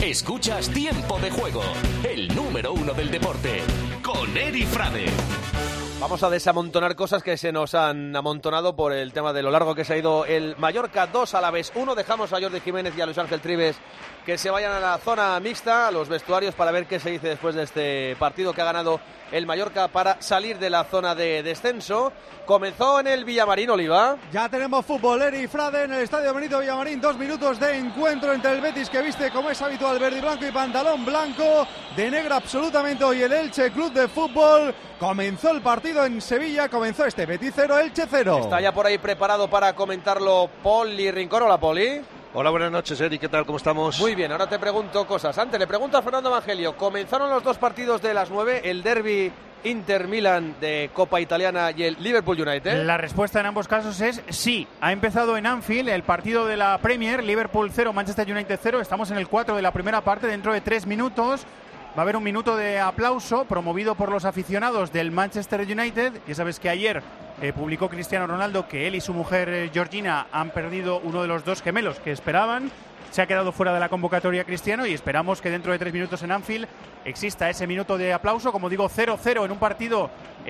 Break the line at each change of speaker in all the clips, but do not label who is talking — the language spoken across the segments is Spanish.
Escuchas Tiempo de Juego, el número 1 del deporte, con Eri Frade.
Vamos a desamontonar cosas que se nos han amontonado por el tema de lo largo que se ha ido el Mallorca 2 Alavés 1. Dejamos a Jordi Jiménez y a Luis Ángel Trives que se vayan a la zona mixta, a los vestuarios, para ver qué se dice después de este partido que ha ganado el Mallorca para salir de la zona de descenso. Comenzó en el Villamarín, Oliva.
Ya tenemos fútbol, Eri Frade, en el Estadio Benito Villamarín. 2 minutos de encuentro entre el Betis, que viste como es habitual verde y blanco y pantalón blanco, de negro absolutamente hoy el Elche Club de Fútbol. Comenzó el partido en Sevilla, comenzó este Betis 0, Elche 0.
Está ya por ahí preparado para comentarlo Poli Rincón. Hola, Poli.
Hola, buenas noches, Eri, ¿qué tal? ¿Cómo estamos?
Muy bien, ahora te pregunto cosas. Antes le pregunto a Fernando Evangelio. Comenzaron los dos partidos de las 9, el derbi Inter-Milan de Copa Italiana y el Liverpool United.
La respuesta en ambos casos es sí. Ha empezado en Anfield el partido de la Premier, Liverpool 0, Manchester United 0. Estamos en el 4 de la primera parte. Dentro de 3 minutos va a haber un minuto de aplauso promovido por los aficionados del Manchester United. Ya sabes que ayer publicó Cristiano Ronaldo que él y su mujer Georgina han perdido uno de los dos gemelos que esperaban. Se ha quedado fuera de la convocatoria Cristiano y esperamos que dentro de 3 minutos en Anfield exista ese minuto de aplauso. Como digo, 0-0 en un partido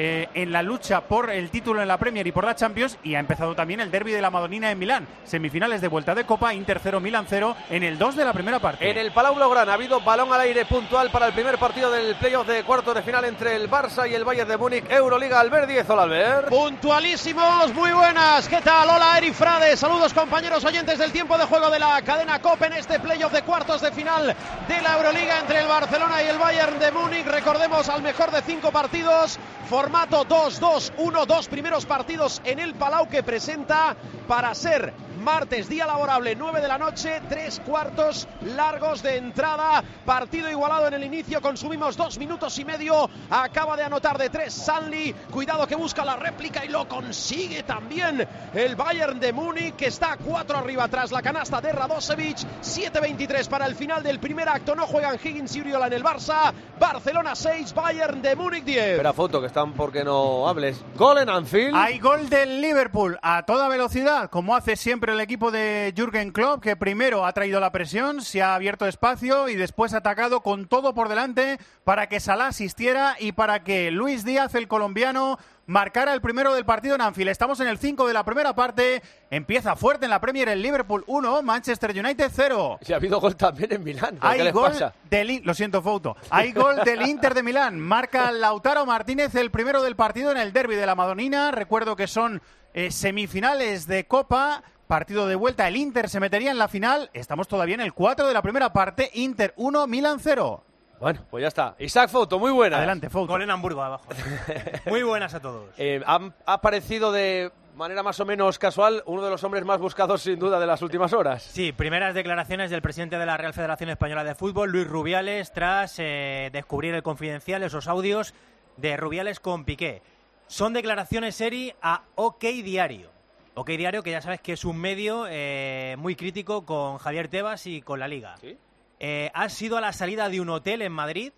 en la lucha por el título en la Premier y por la Champions. Y ha empezado también el derbi de la Madonina en Milán. Semifinales de vuelta de Copa, Inter 0, Milán 0 en el 2 de la primera parte.
En el Palau Blaugrana ha habido balón al aire puntual para el primer partido del playoff de cuartos de final entre el Barça y el Bayern de Múnich. Euroliga, Albert Díez. Hola, Albert.
Puntualísimos, muy buenas. ¿Qué tal? Hola, Eri Frade. Saludos, compañeros oyentes del tiempo de juego de la cadena COPE en este playoff de cuartos de final de la Euroliga entre el Barcelona y el Bayern de Múnich. Recordemos, al mejor de 5 partidos, formato 2-2-1, 2 primeros partidos en el Palau, que presenta para ser martes, día laborable, 9 de la noche, 3 cuartos largos de entrada, partido igualado en el inicio, consumimos 2 minutos y medio, acaba de anotar de 3 Stanley, cuidado que busca la réplica y lo consigue también el Bayern de Múnich, que está 4 arriba tras la canasta de Radosevic. 7:23 para el final del primer acto, no juegan Higgins y Uriola en el Barça. Barcelona 6, Bayern de Múnich 10.
Espera, foto, que están porque no hables. Gol en Anfield.
Hay gol del Liverpool a toda velocidad, como hace siempre el equipo de Jürgen Klopp, que primero ha traído la presión, se ha abierto espacio y después ha atacado con todo por delante para que Salah asistiera y para que Luis Díaz, el colombiano, marcara el primero del partido en Anfield. Estamos en el 5 de la primera parte. Empieza fuerte en la Premier el Liverpool 1, Manchester United 0.
Y ha habido gol también en Milán.
Hay gol lo siento, Fouto. Hay gol del Inter de Milán. Marca Lautaro Martínez el primero del partido en el derbi de la Madonina. Recuerdo que son semifinales de Copa. Partido de vuelta, el Inter se metería en la final. Estamos todavía en el 4 de la primera parte. Inter 1, Milán 0.
Bueno, pues ya está. Isaac Fouto, muy buenas.
Adelante, Fouto.
Gol en Hamburgo abajo. Muy buenas a todos.
Ha aparecido de manera más o menos casual uno de los hombres más buscados sin duda de las últimas horas.
Sí, primeras declaraciones del presidente de la Real Federación Española de Fútbol, Luis Rubiales, tras descubrir el Confidencial, esos audios de Rubiales con Piqué. Son declaraciones, Eri, a OK Diario. OK Diario, que ya sabes que es un medio muy crítico con Javier Tebas y con la Liga.
¿Sí?
Ha sido a la salida de un hotel en Madrid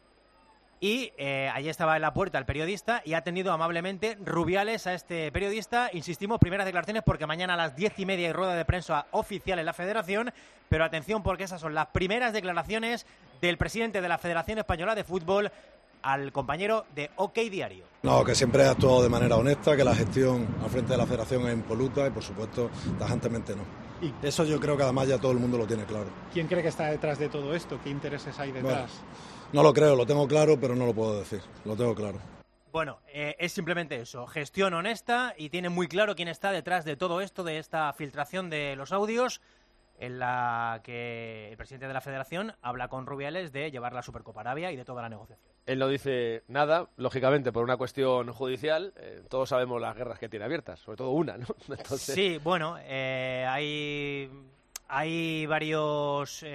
y allí estaba en la puerta el periodista y ha atendido amablemente Rubiales a este periodista. Insistimos, primeras declaraciones porque mañana a las 10:30 hay rueda de prensa oficial en la Federación, pero atención porque esas son las primeras declaraciones del presidente de la Federación Española de Fútbol al compañero de OK Diario.
No, que siempre he actuado de manera honesta, que la gestión al frente de la Federación es impoluta y por supuesto tajantemente no.
¿Y
eso yo creo que además ya todo el mundo lo tiene claro.
quién cree que está detrás de todo esto? ¿Qué intereses hay detrás?
Bueno, no lo creo, lo tengo claro, pero no lo puedo decir, lo tengo claro.
Bueno, es simplemente eso, gestión honesta, y tiene muy claro quién está detrás de todo esto, de esta filtración de los audios, en la que el presidente de la Federación habla con Rubiales de llevar la Supercopa Arabia y de toda la negociación.
Él no dice nada, lógicamente, por una cuestión judicial. Todos sabemos las guerras que tiene abiertas, sobre todo una, ¿no? Entonces...
Sí, bueno, hay varios...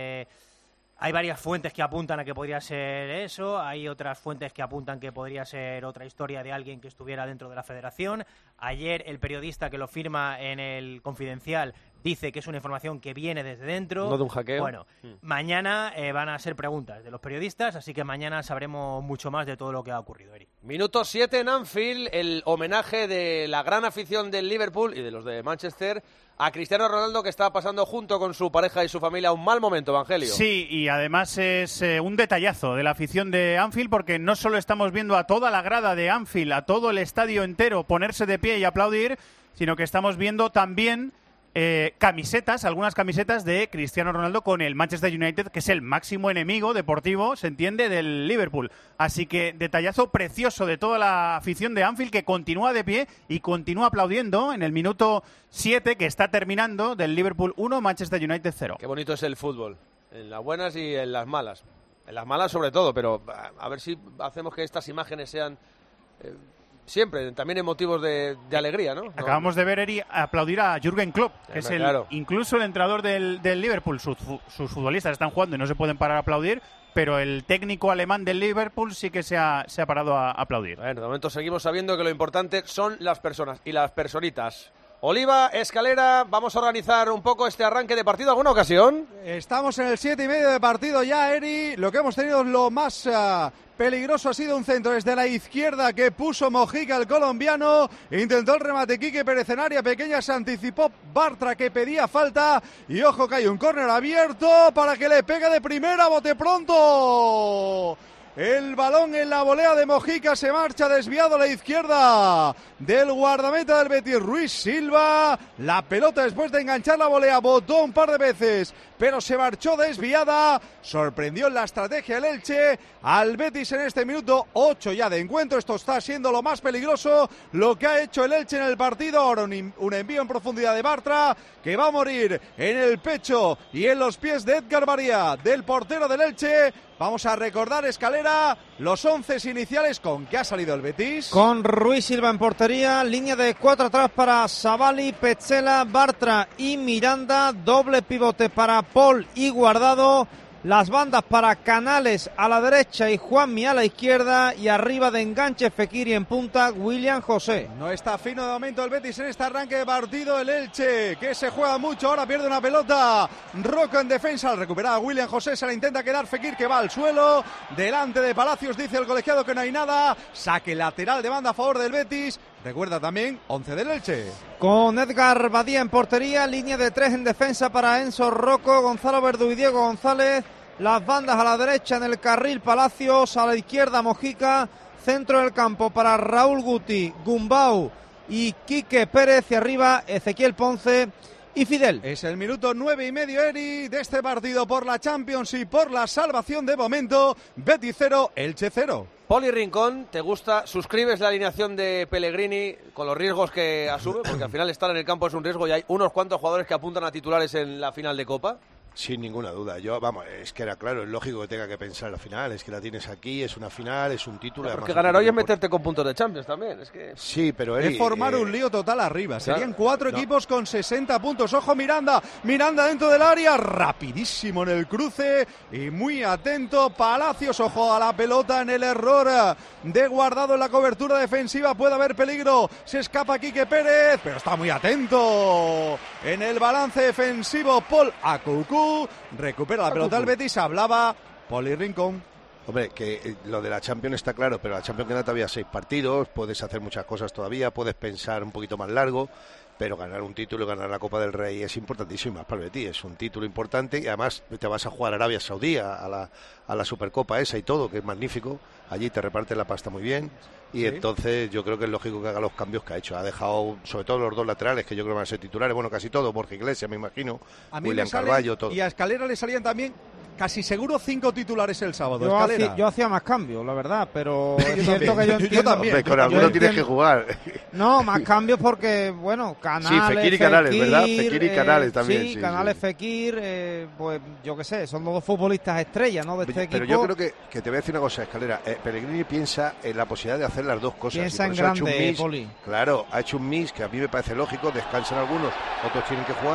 Hay varias fuentes que apuntan a que podría ser eso, hay otras fuentes que apuntan que podría ser otra historia de alguien que estuviera dentro de la Federación, Ayer el periodista que lo firma en el Confidencial dice que es una información que viene desde dentro.
No de un hackeo.
Bueno, mañana van a ser preguntas de los periodistas, así que mañana sabremos mucho más de todo lo que ha ocurrido, Eri.
Minuto 7 en Anfield, el homenaje de la gran afición del Liverpool y de los de Manchester a Cristiano Ronaldo, que está pasando junto con su pareja y su familia un mal momento, Evangelio.
Sí, y además es un detallazo de la afición de Anfield, porque no solo estamos viendo a toda la grada de Anfield, a todo el estadio entero ponerse de pie y aplaudir, sino que estamos viendo también camisetas, algunas camisetas de Cristiano Ronaldo con el Manchester United, que es el máximo enemigo deportivo, se entiende, del Liverpool. Así que detallazo precioso de toda la afición de Anfield, que continúa de pie y continúa aplaudiendo en el minuto 7 que está terminando, del Liverpool 1, Manchester United 0.
Qué bonito es el fútbol, en las buenas y en las malas. En las malas sobre todo, pero a ver si hacemos que estas imágenes sean... siempre, también en motivos de alegría, ¿no?
Acabamos de ver, Eri, aplaudir a Jürgen Klopp, que es incluso el entrenador del Liverpool. Sus futbolistas están jugando y no se pueden parar a aplaudir, pero el técnico alemán del Liverpool sí que se ha parado a aplaudir.
Bueno, de momento seguimos sabiendo que lo importante son las personas y las personitas. Oliva, Escalera, vamos a organizar un poco este arranque de partido. ¿Alguna ocasión?
Estamos en el 7:30 de partido ya, Eri. Lo que hemos tenido lo más peligroso ha sido un centro desde la izquierda que puso Mojica, el colombiano. Intentó el remate Quique Pérez en área pequeña, se anticipó Bartra, que pedía falta. Y ojo que hay un córner abierto para que le pegue de primera, bote pronto. El balón en la volea de Mojica, se marcha desviado a la izquierda del guardameta del Betis, Ruiz Silva. La pelota, después de enganchar la volea, botó un par de veces, pero se marchó desviada. Sorprendió en la estrategia el Elche al Betis en este minuto 8 ya de encuentro. Esto está siendo lo más peligroso, lo que ha hecho el Elche en el partido. Ahora un envío en profundidad de Bartra, que va a morir en el pecho y en los pies de Edgar María, del portero del Elche. Vamos a recordar, Escalera, los 11 iniciales con que ha salido el Betis.
Con Ruiz Silva en portería, línea de 4 atrás para Savali, Petzela, Bartra y Miranda, doble pivote para Paul y Guardado, las bandas para Canales a la derecha y Juanmi a la izquierda, y arriba de enganche Fekir y en punta William José.
No está fino de momento el Betis en este arranque de partido. El Elche, que se juega mucho, ahora pierde una pelota. Rocco en defensa, al recuperar a William José se la intenta quedar Fekir, que va al suelo. Delante de Palacios, dice el colegiado que no hay nada. Saque lateral de banda a favor del Betis. Recuerda también 11 del Elche.
Con Edgar Badía en portería, línea de 3 en defensa para Enzo Rocco, Gonzalo Verdú y Diego González. Las bandas a la derecha en el carril Palacios, a la izquierda Mojica, centro del campo para Raúl Guti, Gumbau y Quique Pérez, y arriba Ezequiel Ponce y Fidel.
Es el minuto 9:30, Eri, de este partido por la Champions y por la salvación de momento. Betis 0, Elche 0.
Poli Rincón, ¿te gusta? ¿Suscribes la alineación de Pellegrini con los riesgos que asume? Porque al final estar en el campo es un riesgo y hay unos cuantos jugadores que apuntan a titulares en la final de Copa.
Sin ninguna duda. Es que era claro, es lógico que tenga que pensar en la final. Es que la tienes aquí, es una final, es un título.
Porque ganar hoy es meterte con puntos de Champions también. Es que...
Sí, pero
es formar un lío total arriba. Serían 4 equipos con 60 puntos. Ojo, Miranda dentro del área, rapidísimo en el cruce y muy atento Palacios. Ojo a la pelota, en el error de Guardado en la cobertura defensiva. Puede haber peligro. Se escapa Quique Pérez, pero está muy atento en el balance defensivo Paul Akuku. Recupera la pelota el Betis, hablaba Poli Rincón.
Hombre, que lo de la Champions está claro, pero la Champions queda todavía 6 partidos, puedes hacer muchas cosas todavía, puedes pensar un poquito más largo, pero ganar un título, ganar la Copa del Rey es importantísimo, más para el Betis, es un título importante, y además te vas a jugar a Arabia Saudí, a la Supercopa esa y todo, que es magnífico, allí te reparten la pasta muy bien, y entonces yo creo que es lógico que haga los cambios que ha hecho. Ha dejado, sobre todo los dos laterales, que yo creo que van a ser titulares, bueno, casi todo, Borja Iglesias, me imagino, William Carvalho, todo.
Y a Escalera le salían también casi seguro 5 titulares el sábado.
Yo hacía más cambios, la verdad, pero es cierto que yo entiendo.
Yo también.
Hombre, con alguno tienes que jugar.
No, más cambios porque, bueno, Canales,
sí, Fekir y Canales, ¿verdad? Fekir y Canales también.
Sí, Canales, Fekir, pues yo qué sé, son los dos futbolistas estrellas, ¿no? De este equipo.
Pero yo creo que te voy a decir una cosa, Escalera. Pellegrini piensa en la posibilidad de hacer las dos cosas.
Piensa en grande, Poli.
Claro, ha hecho un mix que a mí me parece lógico, descansan algunos, otros tienen que jugar.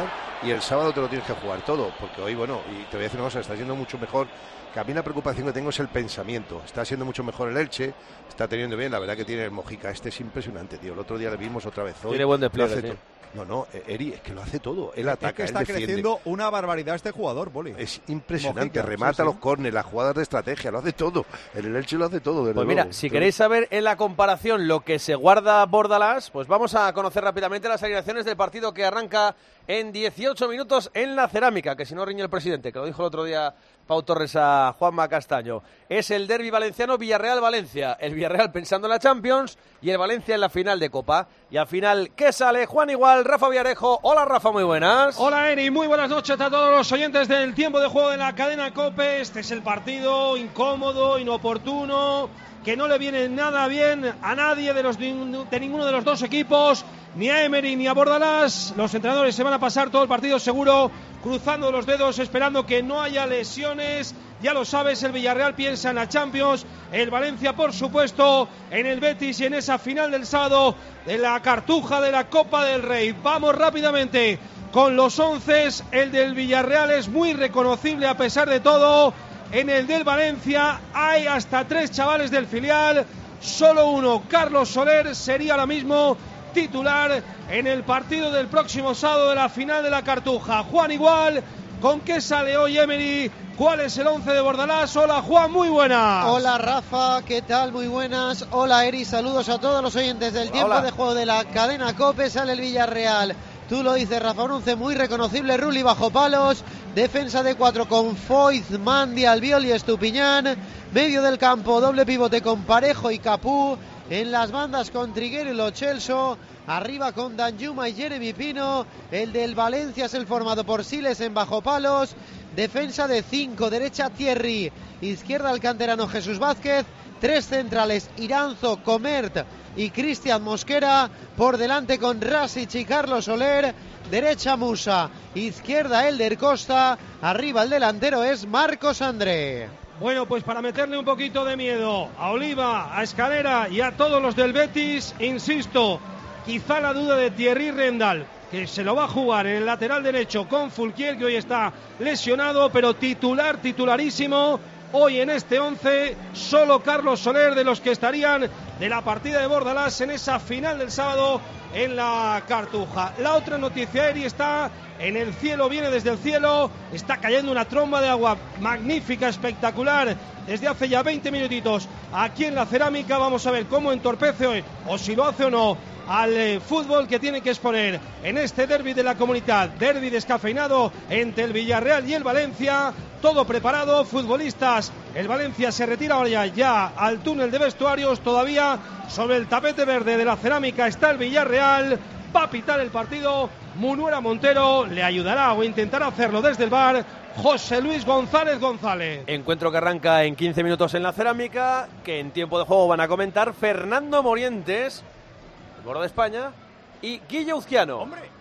y el sábado te lo tienes que jugar todo, porque hoy, bueno, y te voy a decir una cosa, está siendo mucho mejor, que a mí la preocupación que tengo es el pensamiento, está siendo mucho mejor el Elche, está teniendo bien, la verdad que tiene el Mojica, es impresionante, tío, el otro día le vimos otra vez, hoy
tiene buen despliegue, sí.
No, Eri, es que lo hace todo. Él ataca,
es que
él
está
defiende.
creciendo una barbaridad este jugador, Boli.
Es impresionante,
Mojica,
remata
sí.
los córneres, las jugadas de estrategia, lo hace todo. El Elche lo hace todo, desde
Pues mira,
luego.
si queréis saber en la comparación lo que se guarda Bordalás, pues vamos a conocer rápidamente las alineaciones del partido que arranca en 18 minutos en la Cerámica, que si no riñe el presidente, que lo dijo el otro día Pau Torres a Juanma Castaño. Es el derbi valenciano Villarreal-Valencia. El Villarreal pensando en la Champions y el Valencia en la final de Copa. Y al final, ¿qué sale? Juan Igual, Rafa Villarejo. Hola, Rafa, muy buenas.
Hola, Eri, muy buenas noches a todos los oyentes del tiempo de juego de la cadena COPE. Este es el partido incómodo, inoportuno, que no le viene nada bien a nadie de ninguno de los dos equipos, ni a Emery ni a Bordalás. Los entrenadores se van a pasar todo el partido seguro cruzando los dedos, esperando que no haya lesiones. Ya lo sabes, el Villarreal piensa en la Champions, el Valencia por supuesto en el Betis y en esa final del sábado de la Cartuja de la Copa del Rey. Vamos rápidamente con los 11. El del Villarreal es muy reconocible a pesar de todo. En el del Valencia hay hasta 3 chavales del filial, solo uno, Carlos Soler, sería ahora mismo titular en el partido del próximo sábado de la final de la Cartuja. Juan Igual, ¿con qué sale hoy Emery? ¿Cuál es el 11 de Bordalás? Hola Juan, muy buenas.
Hola Rafa, ¿qué tal? Muy buenas. Hola Eri, saludos a todos los oyentes del tiempo de juego de la cadena COPE. Sale el Villarreal. Tú lo dices, Rafa, un 11 muy reconocible. Rulli bajo palos, defensa de 4 con Foyt, Mandi, Albiol y Estupiñán. Medio del campo, doble pivote con Parejo y Capú. En las bandas con Triguero y Lo Celso. Arriba con Danjuma y Jeremy Pino. El del Valencia es el formado por Siles en bajo palos. Defensa de 5, derecha Thierry, izquierda el canterano Jesús Vázquez. 3 centrales, Iranzo, Comert y Cristian Mosquera. Por delante con Rasic y Carlos Soler. Derecha Musa, izquierda Elder Costa. Arriba el delantero es Marcos André.
Bueno, pues para meterle un poquito de miedo a Oliva, a Escalera y a todos los del Betis, insisto, quizá la duda de Thierry Rendal, que se lo va a jugar en el lateral derecho con Fulquier, que hoy está lesionado, pero titularísimo. Hoy en este 11, solo Carlos Soler, de los que estarían de la partida de Bordalás en esa final del sábado en la Cartuja. La otra noticia, Eri, está en el cielo, viene desde el cielo, está cayendo una tromba de agua magnífica, espectacular, desde hace ya 20 minutitos aquí en la Cerámica. Vamos a ver cómo entorpece hoy, o si lo hace o no, al fútbol que tiene que exponer en este derbi de la Comunidad, derbi descafeinado entre el Villarreal y el Valencia. Todo preparado, futbolistas. El Valencia se retira ahora ya al túnel de vestuarios. Todavía sobre el tapete verde de la Cerámica está el Villarreal. Va a pitar el partido Munuera Montero. Le ayudará o intentará hacerlo desde el bar José Luis González González.
Encuentro que arranca en 15 minutos en la Cerámica, que en tiempo de juego van a comentar Fernando Morientes, el Gordo de España, y Guille Uzquiano.
¡Hombre!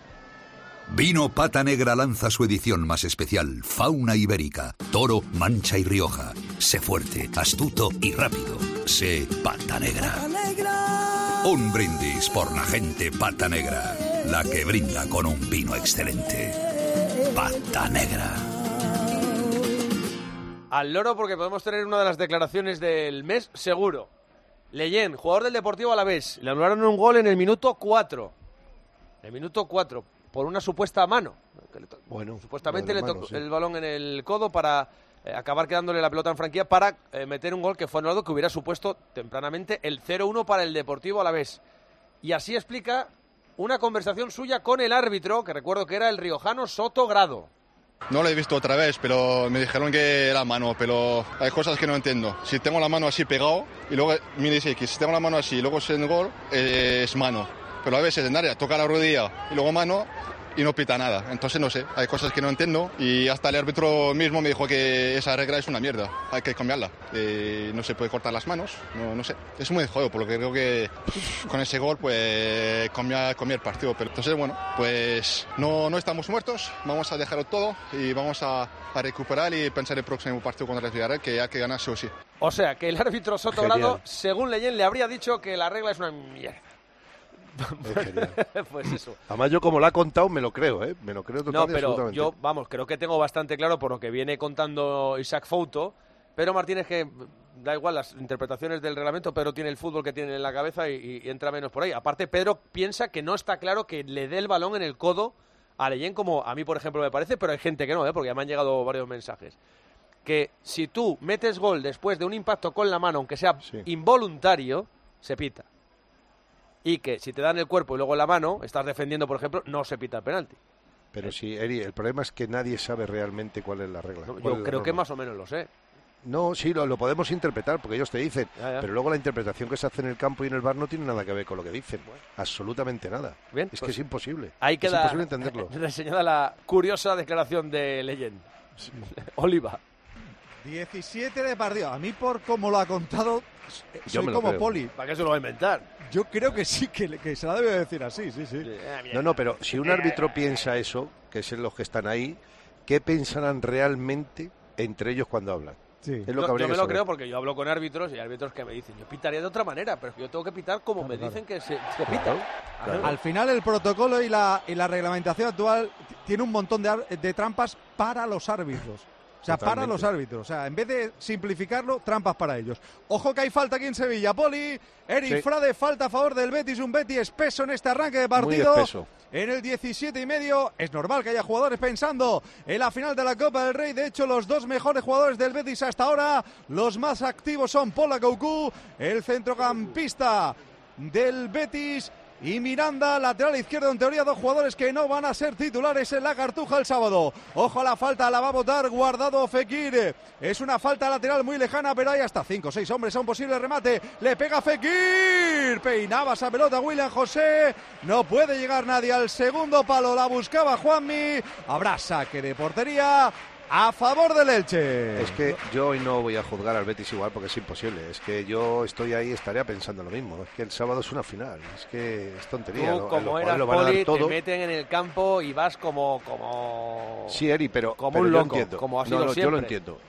Vino Pata Negra lanza su edición más especial, Fauna Ibérica, Toro, Mancha y Rioja. Sé fuerte, astuto y rápido. Sé Pata Negra. Un brindis por la gente Pata Negra, la que brinda con un vino excelente. Pata Negra.
Al loro, porque podemos tener una de las declaraciones del mes seguro. Leyen, jugador del Deportivo Alavés, le anularon un gol en el minuto 4. El minuto 4. Por una supuesta mano.
Bueno,
supuestamente le tocó
sí.
el balón en el codo para acabar quedándole la pelota en franquía para meter un gol que fue anulado, que hubiera supuesto tempranamente el 0-1 para el Deportivo Alavés. Y así explica una conversación suya con el árbitro, que recuerdo que era el riojano Soto Grado.
No lo he visto otra vez, pero me dijeron que era mano, pero hay cosas que no entiendo. Si tengo la mano así pegado y luego me dice que si tengo la mano así y luego es el gol, es mano. Pero a veces en área toca la rodilla y luego mano y no pita nada. Entonces no sé, hay cosas que no entiendo y hasta el árbitro mismo me dijo que esa regla es una mierda, hay que cambiarla. No se puede cortar las manos, no sé. Es muy de juego, por lo que creo que con ese gol pues cambia el partido. Pero entonces bueno, pues no estamos muertos, vamos a dejarlo todo y vamos a recuperar y pensar en el próximo partido contra el Villarreal, que hay que ganar sí o sí.
O sea, que el árbitro Soto Grado, según Leyen, le habría dicho que la regla es una mierda.
Es genial.
Pues eso.
Además, yo como lo ha contado, me lo creo, ¿eh? Me lo creo totalmente.
No, pero
absolutamente.
yo, creo que tengo bastante claro por lo que viene contando Isaac Fouto. Pero Martínez, que da igual las interpretaciones del reglamento, Pedro tiene el fútbol que tiene en la cabeza y entra menos por ahí. Aparte, Pedro piensa que no está claro que le dé el balón en el codo a Leyen, como a mí, por ejemplo, me parece, pero hay gente que no, porque ya me han llegado varios mensajes. Que si tú metes gol después de un impacto con la mano, aunque sea involuntario, se pita. Y que si te dan el cuerpo y luego la mano, estás defendiendo, por ejemplo, no se pita el penalti.
Pero sí, Eri, el problema es que nadie sabe realmente cuál es la regla.
Yo creo que más o menos lo sé.
No, sí, lo podemos interpretar, porque ellos te dicen, pero luego la interpretación que se hace en el campo y en el bar no tiene nada que ver con lo que dicen. Absolutamente nada.
Bien,
es que es imposible.
Ahí queda
es imposible entenderlo.
Reseñada la curiosa declaración de Leyen. Sí. Oliva.
17 de partido. A mí, por cómo lo ha contado, soy como Poli.
¿Para qué se lo va a inventar?
Yo creo que sí, que se la debe decir así, sí.
No, pero si un árbitro piensa eso, que es los que están ahí, ¿qué pensarán realmente entre ellos cuando hablan?
Sí.
Es lo que
yo me lo
saber.
creo porque yo hablo con árbitros y hay árbitros que me dicen, yo pitaría de otra manera, pero yo tengo que pitar como me dicen que se pita.
Claro. Al final el protocolo y la reglamentación actual tiene un montón de trampas para los árbitros. O sea, para los árbitros. O sea, en vez de simplificarlo, trampas para ellos. Ojo que hay falta aquí en Sevilla. Poli, Eri Frade, falta a favor del Betis. Un Betis espeso en este arranque de partido.
Muy espeso.
En el 17,5 es normal que haya jugadores pensando en la final de la Copa del Rey. De hecho, los dos mejores jugadores del Betis hasta ahora, los más activos son Paul Akoukou, el centrocampista del Betis, y Miranda, lateral izquierdo. En teoría, dos jugadores que no van a ser titulares en la Cartuja el sábado. Ojo a la falta, la va a botar Guardado Fekir. Es una falta lateral muy lejana, pero hay hasta 5 o 6 hombres a un posible remate. Le pega Fekir. Peinaba esa pelota William José. No puede llegar nadie al segundo palo. La buscaba Juanmi. Habrá saque de portería a favor del Elche.
Es que yo hoy no voy a juzgar al Betis igual porque es imposible. Es que yo estoy ahí, estaría pensando lo mismo. Es que el sábado es una final. Es que es tontería.
Tú, como eras Poli, te meten en el campo y vas como
sí, Eri, pero
como un loco,
yo entiendo.
Como ha sido siempre.
Yo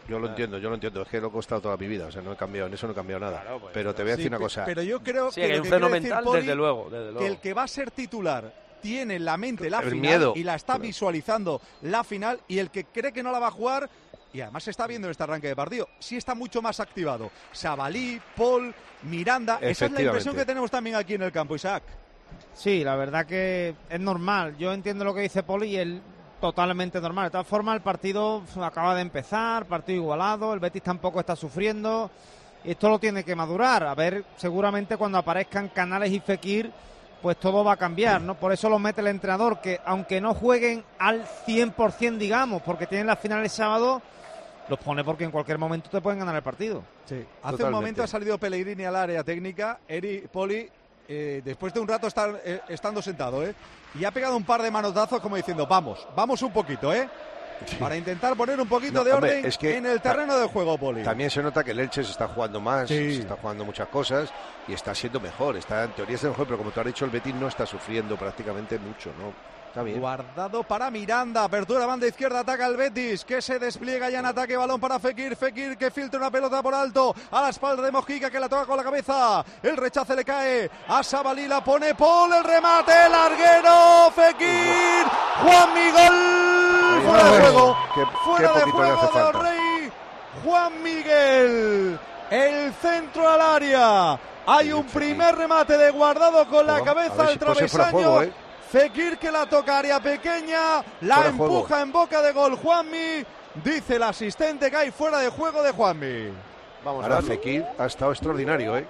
lo entiendo. Es que lo he costado toda mi vida. O sea, no he cambiado, en eso no he cambiado nada. Claro, pues, pero te voy a decir una cosa.
Pero yo creo que
hay un fenomenal,
Poli,
desde luego.
Que el que va a ser titular tiene en la mente la final
miedo.
Y la está visualizando la final, y el que cree que no la va a jugar, y además se está viendo en este arranque de partido, sí está mucho más activado. Sabalí, Paul, Miranda, esa es la impresión que tenemos también aquí en el campo, Isaac.
Sí, la verdad que es normal. Yo entiendo lo que dice Paul y él totalmente normal. De todas formas, el partido acaba de empezar, partido igualado, el Betis tampoco está sufriendo. Esto lo tiene que madurar. A ver, seguramente cuando aparezcan Canales y Fekir, pues todo va a cambiar, ¿no? Por eso lo mete el entrenador, que aunque no jueguen al 100%, digamos, porque tienen la final el sábado, los pone porque en cualquier momento te pueden ganar el partido.
Sí. Hace un momento ha salido Pellegrini al área técnica, Eri Poli, después de un rato estando sentado, y ha pegado un par de manotazos como diciendo, vamos un poquito,
Sí.
Para intentar poner un poquito de orden en el terreno de juego, Poli.
También se nota que el Elche se está jugando más, se está jugando muchas cosas y está siendo mejor. En teoría está mejor, pero como tú has dicho, el Betis no está sufriendo prácticamente mucho, ¿no? Está bien.
Guardado para Miranda, apertura banda izquierda, ataca el Betis, que se despliega ya en ataque, balón para Fekir que filtra una pelota por alto, a la espalda de Mojica, que la toca con la cabeza, el rechace le cae a Sabalí, la pone Paul, el remate, larguero, Fekir, Juan Miguel, fuera de juego, fuera de juego de Rey, Juan Miguel, el centro al área, hay un primer remate de Guardado con la cabeza al travesaño. Fekir, que la toca área pequeña, la empuja en boca de gol Juanmi, dice el asistente que hay fuera de juego de Juanmi.
Vamos, ahora Fekir ha estado extraordinario,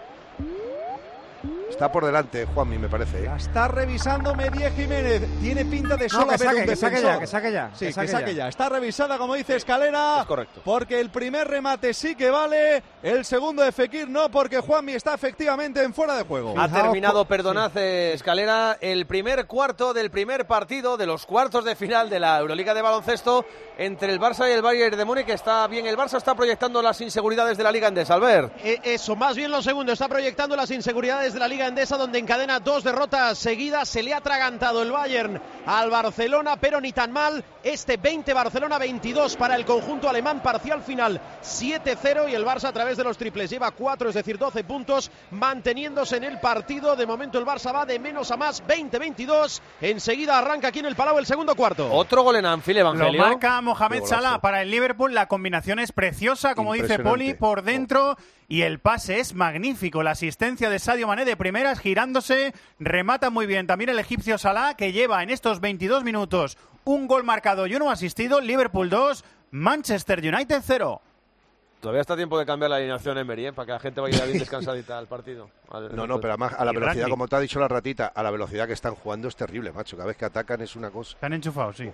Está por delante Juanmi, me parece.
La está revisando Medie Jiménez. Tiene pinta de solo haber un defensor.
Que saque ya.
Sí, que saque ya. Está revisada, como dice Escalera.
Es correcto.
Porque el primer remate sí que vale. El segundo de Fekir no, porque Juanmi está efectivamente en fuera de juego.
Ha terminado, perdonad, Escalera, el primer cuarto del primer partido de los cuartos de final de la Euroliga de baloncesto entre el Barça y el Bayern de Múnich. Está bien, el Barça está proyectando las inseguridades de la Liga Endesa, Albert.
Eso, más bien lo segundo. Está proyectando las inseguridades de la Liga Liga Endesa, donde encadena 2 derrotas seguidas. Se le ha atragantado el Bayern al Barcelona, pero ni tan mal. 20 Barcelona 22 para el conjunto alemán, parcial final 7-0, y el Barça a través de los triples lleva 4, es decir 12 puntos, manteniéndose en el partido. De momento el Barça va de menos a más, 20-22. Enseguida arranca aquí en el Palau el segundo cuarto.
Otro gol en Anfield, Evangelio.
Lo marca Mohamed Salah para el Liverpool. La combinación es preciosa, como dice Poli, por dentro. Y el pase es magnífico. La asistencia de Sadio Mané de primeras, girándose, remata muy bien. También el egipcio Salah, que lleva en estos 22 minutos un gol marcado y uno asistido. Liverpool 2, Manchester United 0.
Todavía está tiempo de cambiar la alineación, Emery, para que la gente vaya bien descansadita al partido.
No, pero además a la velocidad, como te ha dicho la ratita, a la velocidad que están jugando es terrible, macho. Cada vez que atacan es una cosa.
Están enchufados, sí.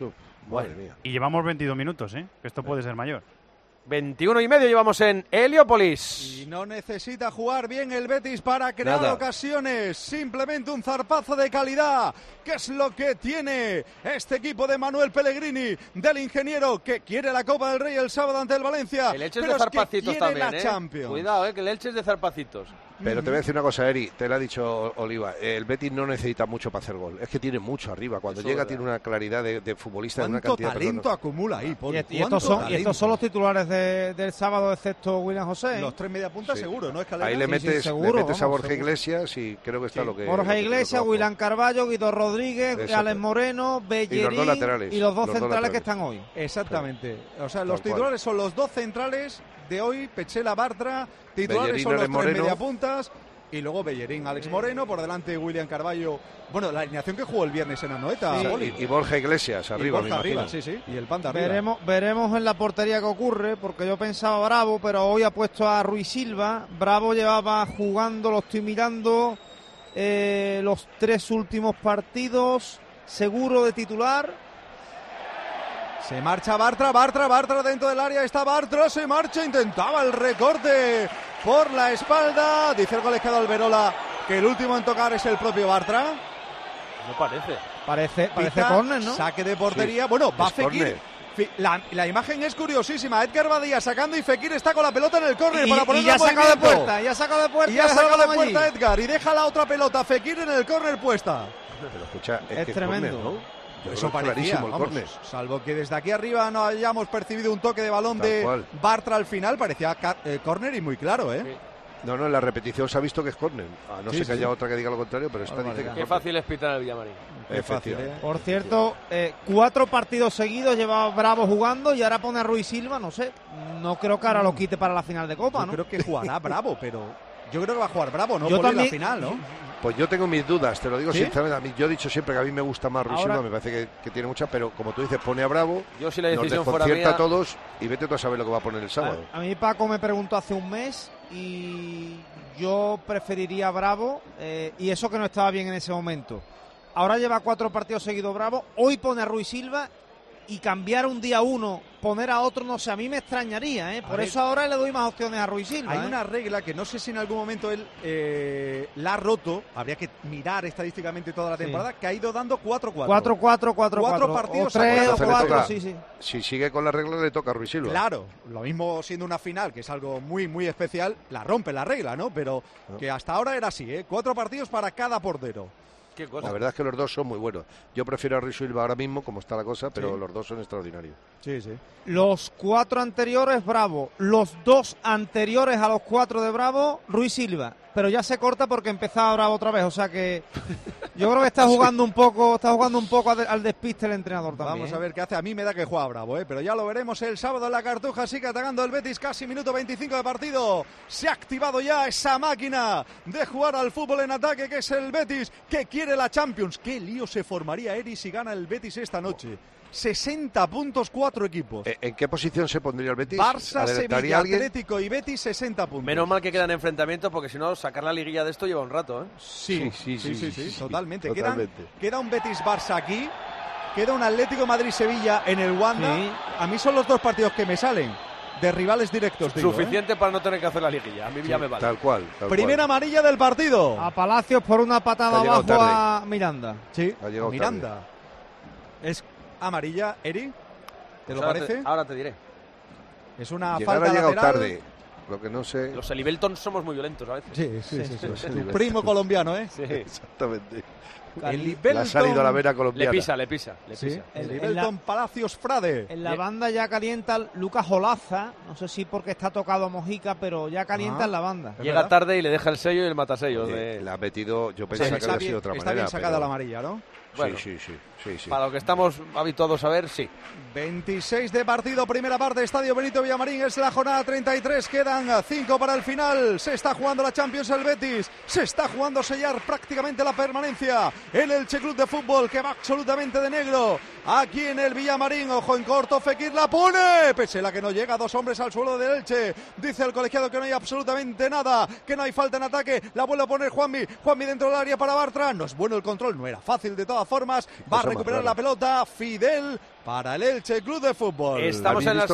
Madre mía.
Y llevamos 22 minutos, ¿eh? Esto puede ser mayor.
21:30 llevamos en Heliópolis.
Y no necesita jugar bien el Betis para crear ocasiones. Simplemente un zarpazo de calidad, que es lo que tiene este equipo de Manuel Pellegrini, del ingeniero, que quiere la Copa del Rey el sábado ante el Valencia.
El Elche es
pero
de zarpacitos
que
también,
la Champions.
Cuidado, que el Elche es de zarpacitos.
Pero te voy a decir una cosa, Eri, te lo ha dicho Oliva, el Betis no necesita mucho para hacer gol, es que tiene mucho arriba, cuando
Eso
llega tiene una claridad de futbolista, una
¿Cuánto
cantidad
talento
de
acumula ahí, Poli?
Y estos son los titulares del sábado, excepto William José.
Los 3 mediapuntas seguro, ¿no? Escalera.
Ahí le metes,
seguro,
le metes a
vamos,
Borja Iglesias y creo que está lo que...
Borja Iglesias, William Carballo, Guido Rodríguez, Alex Moreno, Bellerín
y
los dos centrales que están hoy.
Exactamente. O sea, los titulares son los 2 centrales de hoy, Pechela, Bartra, titulares
Bellerín,
son los 3
Moreno.
mediapuntas. Y luego Bellerín, Alex Moreno, por delante William Carballo. Bueno, la alineación que jugó el viernes en Anoeta.
Y Borja Iglesias arriba,
Borja arriba, sí. Y el Panda
arriba. Veremos en la portería qué ocurre, porque yo pensaba Bravo, pero hoy ha puesto a Ruiz Silva. Bravo llevaba jugando, lo estoy mirando, los 3 últimos partidos, seguro de titular.
Se marcha Bartra dentro del área, está Bartra, se marcha, intentaba el recorte por la espalda. Dice el colegiado Alberola que el último en tocar es el propio Bartra.
No parece.
Parece córner, ¿no?
Saque de portería. Sí, bueno, va Fekir. La imagen es curiosísima. Edgar Badía sacando y Fekir está con la pelota en el córner para ponerla en movimiento.
Ya sacado de puerta.
Y ya sacado de puerta Edgar y deja la otra pelota Fekir en el córner puesta.
Pero escucha,
es tremendo,
córner, ¿no?
Eso parecía, el córner. Salvo que desde aquí arriba no hayamos percibido un toque de balón de Bartra al final, parecía córner y muy claro, ¿eh?
Sí.
No, en la repetición se ha visto que es córner. No sé que haya otra que diga lo contrario, pero esta dice que es
Qué fácil es pitar el Villamarín.
Qué fácil,
Por cierto, 4 partidos seguidos lleva Bravo jugando y ahora pone a Ruiz Silva, no sé. No creo que ahora lo quite para la final de Copa, ¿no?
Creo que jugará Bravo, pero yo creo que va a jugar Bravo, ¿no?
Yo
por
también,
la final, ¿no?
Pues yo tengo mis dudas, te lo digo sinceramente. A mí, yo he dicho siempre que a mí me gusta más Ruiz Silva, me parece que tiene muchas, pero como tú dices, pone a Bravo,
yo si la decisión
nos
fuera
desconcierta
mía,
a todos y vete tú a saber lo que va a poner el sábado.
A mí Paco me preguntó hace un mes y yo preferiría a Bravo, y eso que no estaba bien en ese momento. Ahora lleva 4 partidos seguidos Bravo, hoy pone a Ruiz Silva y cambiar un día uno, poner a otro, no sé, a mí me extrañaría, Por eso ahora le doy más opciones a Ruiz Silva.
Hay una regla que no sé si en algún momento él la ha roto, habría que mirar estadísticamente toda la temporada, que ha ido dando 4-4.
4-4.
4 partidos
o 3 o 4, sí.
Si sigue con la regla le toca a Ruiz Silva.
Claro, lo mismo siendo una final, que es algo muy, muy especial, la rompe la regla, ¿no? Pero que hasta ahora era así, 4 partidos para cada portero.
¿Qué cosa?
La verdad es que los dos son muy buenos. Yo prefiero a Ruiz Silva ahora mismo, como está la cosa, pero los dos son extraordinarios.
Sí.
Los 4 anteriores, Bravo. Los 2 anteriores a los 4 de Bravo, Ruiz Silva. Pero ya se corta porque empezaba Bravo otra vez. O sea que yo creo que está jugando un poco al despiste el entrenador también.
Vamos a ver qué hace. A mí me da que juega Bravo, pero ya lo veremos el sábado en la Cartuja. Sigue atacando el Betis, casi minuto 25 de partido. Se ha activado ya esa máquina de jugar al fútbol en ataque, que es el Betis, que quiere la Champions. Qué lío se formaría, Eri, si gana el Betis esta noche. 60 puntos, 4 equipos.
¿En qué posición se pondría el Betis?
Barça, Sevilla, Atlético y Betis, 60 puntos.
Menos mal que quedan enfrentamientos, porque si no, sacar la liguilla de esto lleva un rato, ¿eh?
Sí, totalmente. Queda un Betis-Barça aquí, queda un Atlético Madrid-Sevilla en el Wanda. Sí. A mí son los 2 partidos que me salen de rivales directos.
Suficiente para no tener que hacer la liguilla. A mí ya me vale.
Tal cual.
Primera amarilla del partido.
A Palacios por una patada abajo a Miranda.
Sí, a Miranda. Es amarilla, Eri, ¿te lo parece?
Ahora te diré.
Es una
llegar
falta
ha llegado
lateral.
tarde. Lo que no sé...
Los Elibelton somos muy violentos a veces.
Sí. Tu primo colombiano, ¿eh?
Sí.
Exactamente.
El
Le ha salido a la vera colombiana.
Le pisa.
El Libelton Palacios Frade.
En la banda ya calienta Lucas Olaza, no sé si porque está tocado a Mojica, pero ya calienta en la banda.
Llega tarde y le deja el sello y el matasellos.
Le ha metido, yo pensaba que había sido de otra manera.
Está bien sacada la amarilla, ¿no?
Bueno,
sí.
Para lo que estamos habituados a ver, sí.
26 de partido, primera parte, Estadio Benito Villamarín, es la jornada 33, quedan 5 para el final, se está jugando la Champions el Betis, se está jugando sellar prácticamente la permanencia en el Elche Club de Fútbol, que va absolutamente de negro, aquí en el Villamarín, ojo en corto, Fekir la pone, pese a la que no llega, 2 hombres al suelo del Elche, dice el colegiado que no hay absolutamente nada, que no hay falta en ataque, la vuelve a poner Juanmi dentro del área para Bartra, no es bueno el control, no era fácil de todas formas, va a recuperar la pelota, Fidel para el Elche Club de Fútbol.
Estamos en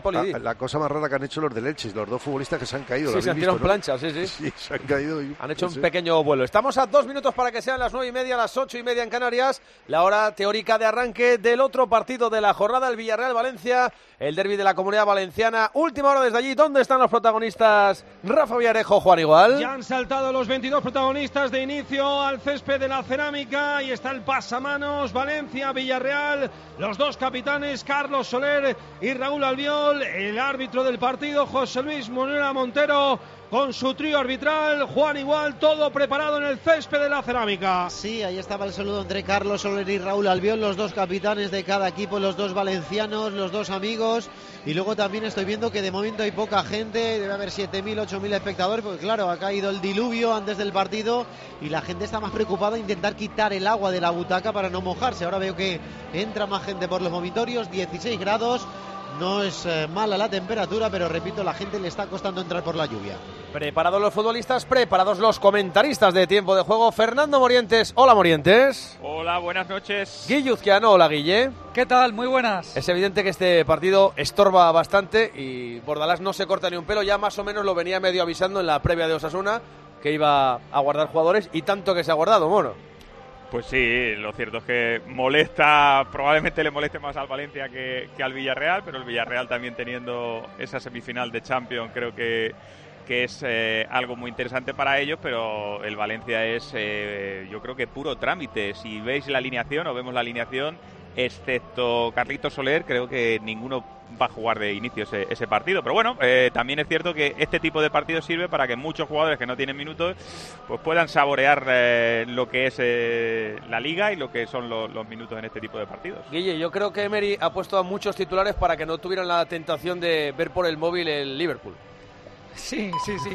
la cosa más rara que han hecho los del Elche, los 2 futbolistas que se han caído.
Sí, se han tirado planchas, sí.
Sí, se han caído.
Han hecho un pequeño vuelo. Estamos a 2 minutos para que sean las 9:30, las 8:30 en Canarias. La hora teórica de arranque del otro partido de la jornada, el Villarreal-Valencia, el derbi de la Comunidad Valenciana. Última hora desde allí. ¿Dónde están los protagonistas? Rafa Villarejo, Juan Igual.
Ya han saltado los 22 protagonistas de inicio al césped de la Cerámica. Y está el pasamanos, Valencia-Villarreal. Los 2 capitanes, Carlos Soler y Raúl Albiol. El árbitro del partido, José Luis Monera Montero, con su trío arbitral, Juan Igual, todo preparado en el césped de la Cerámica.
Sí, ahí estaba el saludo entre Carlos Soler y Raúl Albiol, los 2 capitanes de cada equipo, los 2 valencianos, los 2 amigos. Y luego también estoy viendo que de momento hay poca gente, debe haber 7.000, 8.000 espectadores, porque claro, ha caído el diluvio antes del partido y la gente está más preocupada en intentar quitar el agua de la butaca para no mojarse. Ahora veo que entra más gente por los momitorios, 16 grados. No es mala la temperatura, pero repito, la gente le está costando entrar por la lluvia.
Preparados los futbolistas, preparados los comentaristas de Tiempo de Juego. Fernando Morientes, hola Morientes.
Hola, buenas noches.
Guille Uzquiano, hola Guille.
¿Qué tal? Muy buenas.
Es evidente que este partido estorba bastante y Bordalás no se corta ni un pelo, ya más o menos lo venía medio avisando en la previa de Osasuna, que iba a guardar jugadores y tanto que se ha guardado, mono.
Pues sí, lo cierto es que probablemente le moleste más al Valencia que al Villarreal, pero el Villarreal también teniendo esa semifinal de Champions creo que es algo muy interesante para ellos, pero el Valencia es yo creo que puro trámite. Si veis la alineación o vemos la alineación, excepto Carlitos Soler, creo que ninguno va a jugar de inicio ese partido. Pero bueno, también es cierto que este tipo de partidos sirve para que muchos jugadores que no tienen minutos pues puedan saborear lo que es la Liga y lo que son los minutos en este tipo de partidos.
Guille, yo creo que Emery ha puesto a muchos titulares para que no tuvieran la tentación de ver por el móvil el Liverpool.
Sí.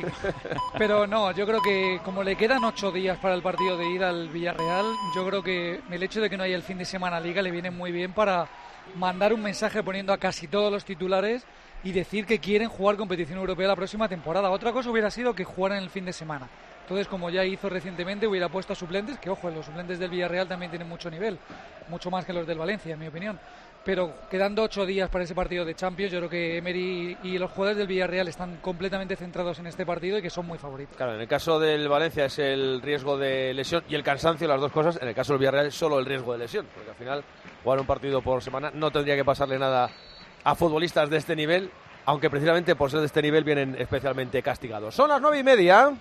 Pero no, yo creo que como le quedan 8 días para el partido de ida al Villarreal, yo creo que el hecho de que no haya el fin de semana Liga le viene muy bien para mandar un mensaje poniendo a casi todos los titulares y decir que quieren jugar competición europea la próxima temporada. Otra cosa hubiera sido que jugaran el fin de semana. Entonces, como ya hizo recientemente, hubiera puesto a suplentes, que ojo, los suplentes del Villarreal también tienen mucho nivel, mucho más que los del Valencia, en mi opinión. Pero quedando 8 días para ese partido de Champions, yo creo que Emery y los jugadores del Villarreal están completamente centrados en este partido y que son muy favoritos.
Claro, en el caso del Valencia es el riesgo de lesión y el cansancio, las dos cosas. En el caso del Villarreal es solo el riesgo de lesión, porque al final jugar un partido por semana no tendría que pasarle nada a futbolistas de este nivel, aunque precisamente por ser de este nivel vienen especialmente castigados. Son las 9:30.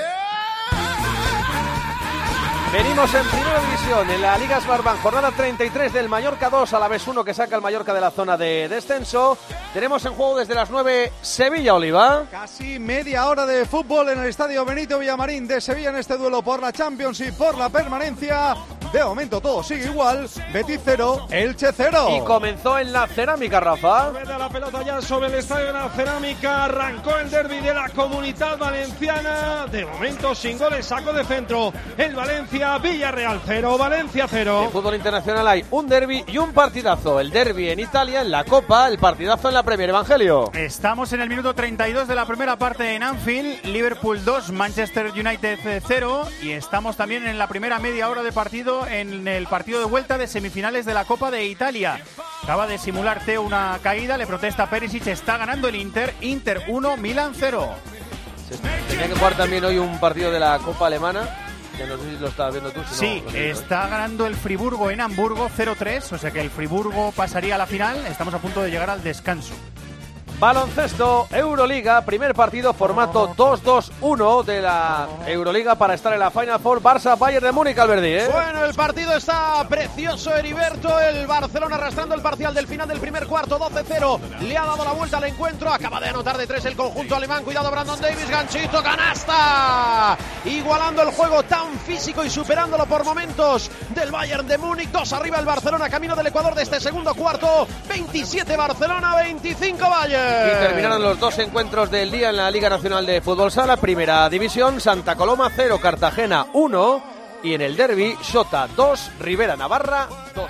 Venimos en Primera División, en la Liga Smartbank, jornada 33 del Mallorca 2, Alavés 1, que saca el Mallorca de la zona de descenso. Tenemos en juego desde las 9 Sevilla-Oliva.
Casi media hora de fútbol en el Estadio Benito Villamarín de Sevilla en este duelo por la Champions y por la permanencia. De momento todo sigue igual, Betis 0, Elche 0.
Y comenzó en la Cerámica, Rafa.
La pelota ya sobre el estadio de la Cerámica, arrancó el derbi de la Comunidad Valenciana. De momento sin goles, saco de centro el Valencia, Villarreal 0, Valencia 0.
En fútbol internacional hay un derbi y un partidazo. El derbi en Italia, en la Copa, el partidazo en la Premier. Evangelio.
Estamos en el minuto 32 de la primera parte en Anfield. Liverpool 2, Manchester United 0. Y estamos también en la primera media hora de partido en el partido de vuelta de semifinales de la Copa de Italia. Acaba de simular Teo una caída, le protesta Perisic, está ganando el Inter 1, Milan 0.
Tenía que jugar también hoy un partido de la Copa Alemana, que no sé si lo estás viendo tú.
Sí, está ganando el Friburgo en Hamburgo 0-3, o sea que el Friburgo pasaría a la final, estamos a punto de llegar al descanso.
Baloncesto, Euroliga, primer partido, formato 2-2-1 de la Euroliga para estar en la Final Four. Barça-Bayern de Múnich, Alberdi, ¿eh?
Bueno, el partido está precioso, Heriberto. El Barcelona arrastrando el parcial del final del primer cuarto, 12-0. Le ha dado la vuelta al encuentro. Acaba de anotar de 3 el conjunto alemán. Cuidado, Brandon Davis, ganchito, canasta. Igualando el juego tan físico y superándolo por momentos del Bayern de Múnich. 2 arriba el Barcelona, camino del Ecuador de este segundo cuarto. 27 Barcelona, 25 Bayern.
Y terminaron los 2 encuentros del día en la Liga Nacional de Fútbol Sala, Primera División, Santa Coloma 0, Cartagena 1, y en el derbi, Xota 2, Rivera Navarra 2.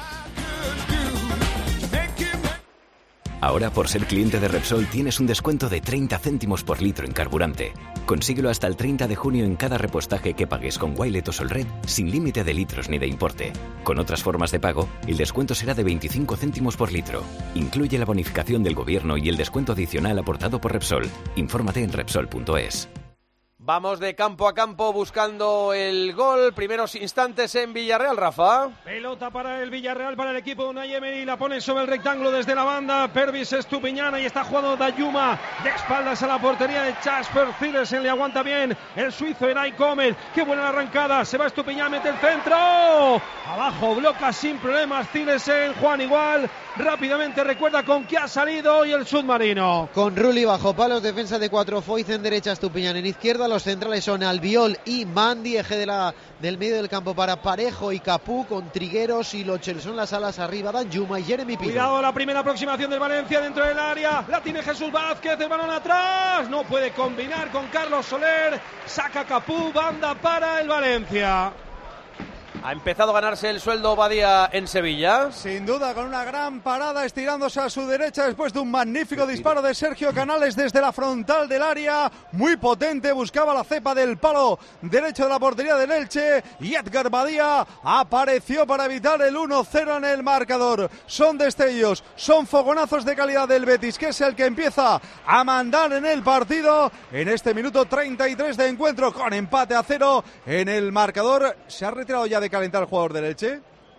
Ahora, por ser cliente de Repsol, tienes un descuento de 30 céntimos por litro en carburante. Consíguelo hasta el 30 de junio en cada repostaje que pagues con Wilet o Solred, sin límite de litros ni de importe. Con otras formas de pago, el descuento será de 25 céntimos por litro. Incluye la bonificación del gobierno y el descuento adicional aportado por Repsol. Infórmate en Repsol.es.
Vamos de campo a campo buscando el gol. Primeros instantes en Villarreal, Rafa.
Pelota para el Villarreal, para el equipo de Unai Emery. La pone sobre el rectángulo desde la banda. Pervis Estupiñán y está jugando Dayuma de espaldas a la portería de Jasper Cilesen. Le aguanta bien el suizo Enay Comer. Qué buena arrancada. Se va Estupiñán, mete el centro. Abajo, bloca sin problemas Cilesen. Juan igual. Rápidamente recuerda con qué ha salido hoy el submarino.
Con Rulli bajo palos, defensa de 4, Foyth en derecha, Estupiñán en izquierda. Los centrales son Albiol y Mandi, eje del medio del campo para Parejo y Capú, con Trigueros y Lochel son las alas arriba, Danjuma y Jeremy Pino.
Cuidado, la primera aproximación del Valencia dentro del área, la tiene Jesús Vázquez, el balón atrás, no puede combinar con Carlos Soler, saca Capú, banda para el Valencia.
Ha empezado a ganarse el sueldo Badía en Sevilla.
Sin duda, con una gran parada, estirándose a su derecha después de un magnífico disparo de Sergio Canales desde la frontal del área. Muy potente, buscaba la cepa del palo derecho de la portería del Elche. Y Edgar Badía apareció para evitar el 1-0 en el marcador. Son destellos, son fogonazos de calidad del Betis, que es el que empieza a mandar en el partido. En este minuto 33 de encuentro, con empate a 0 en el marcador. Se ha retirado ya de calentar el jugador del Elche,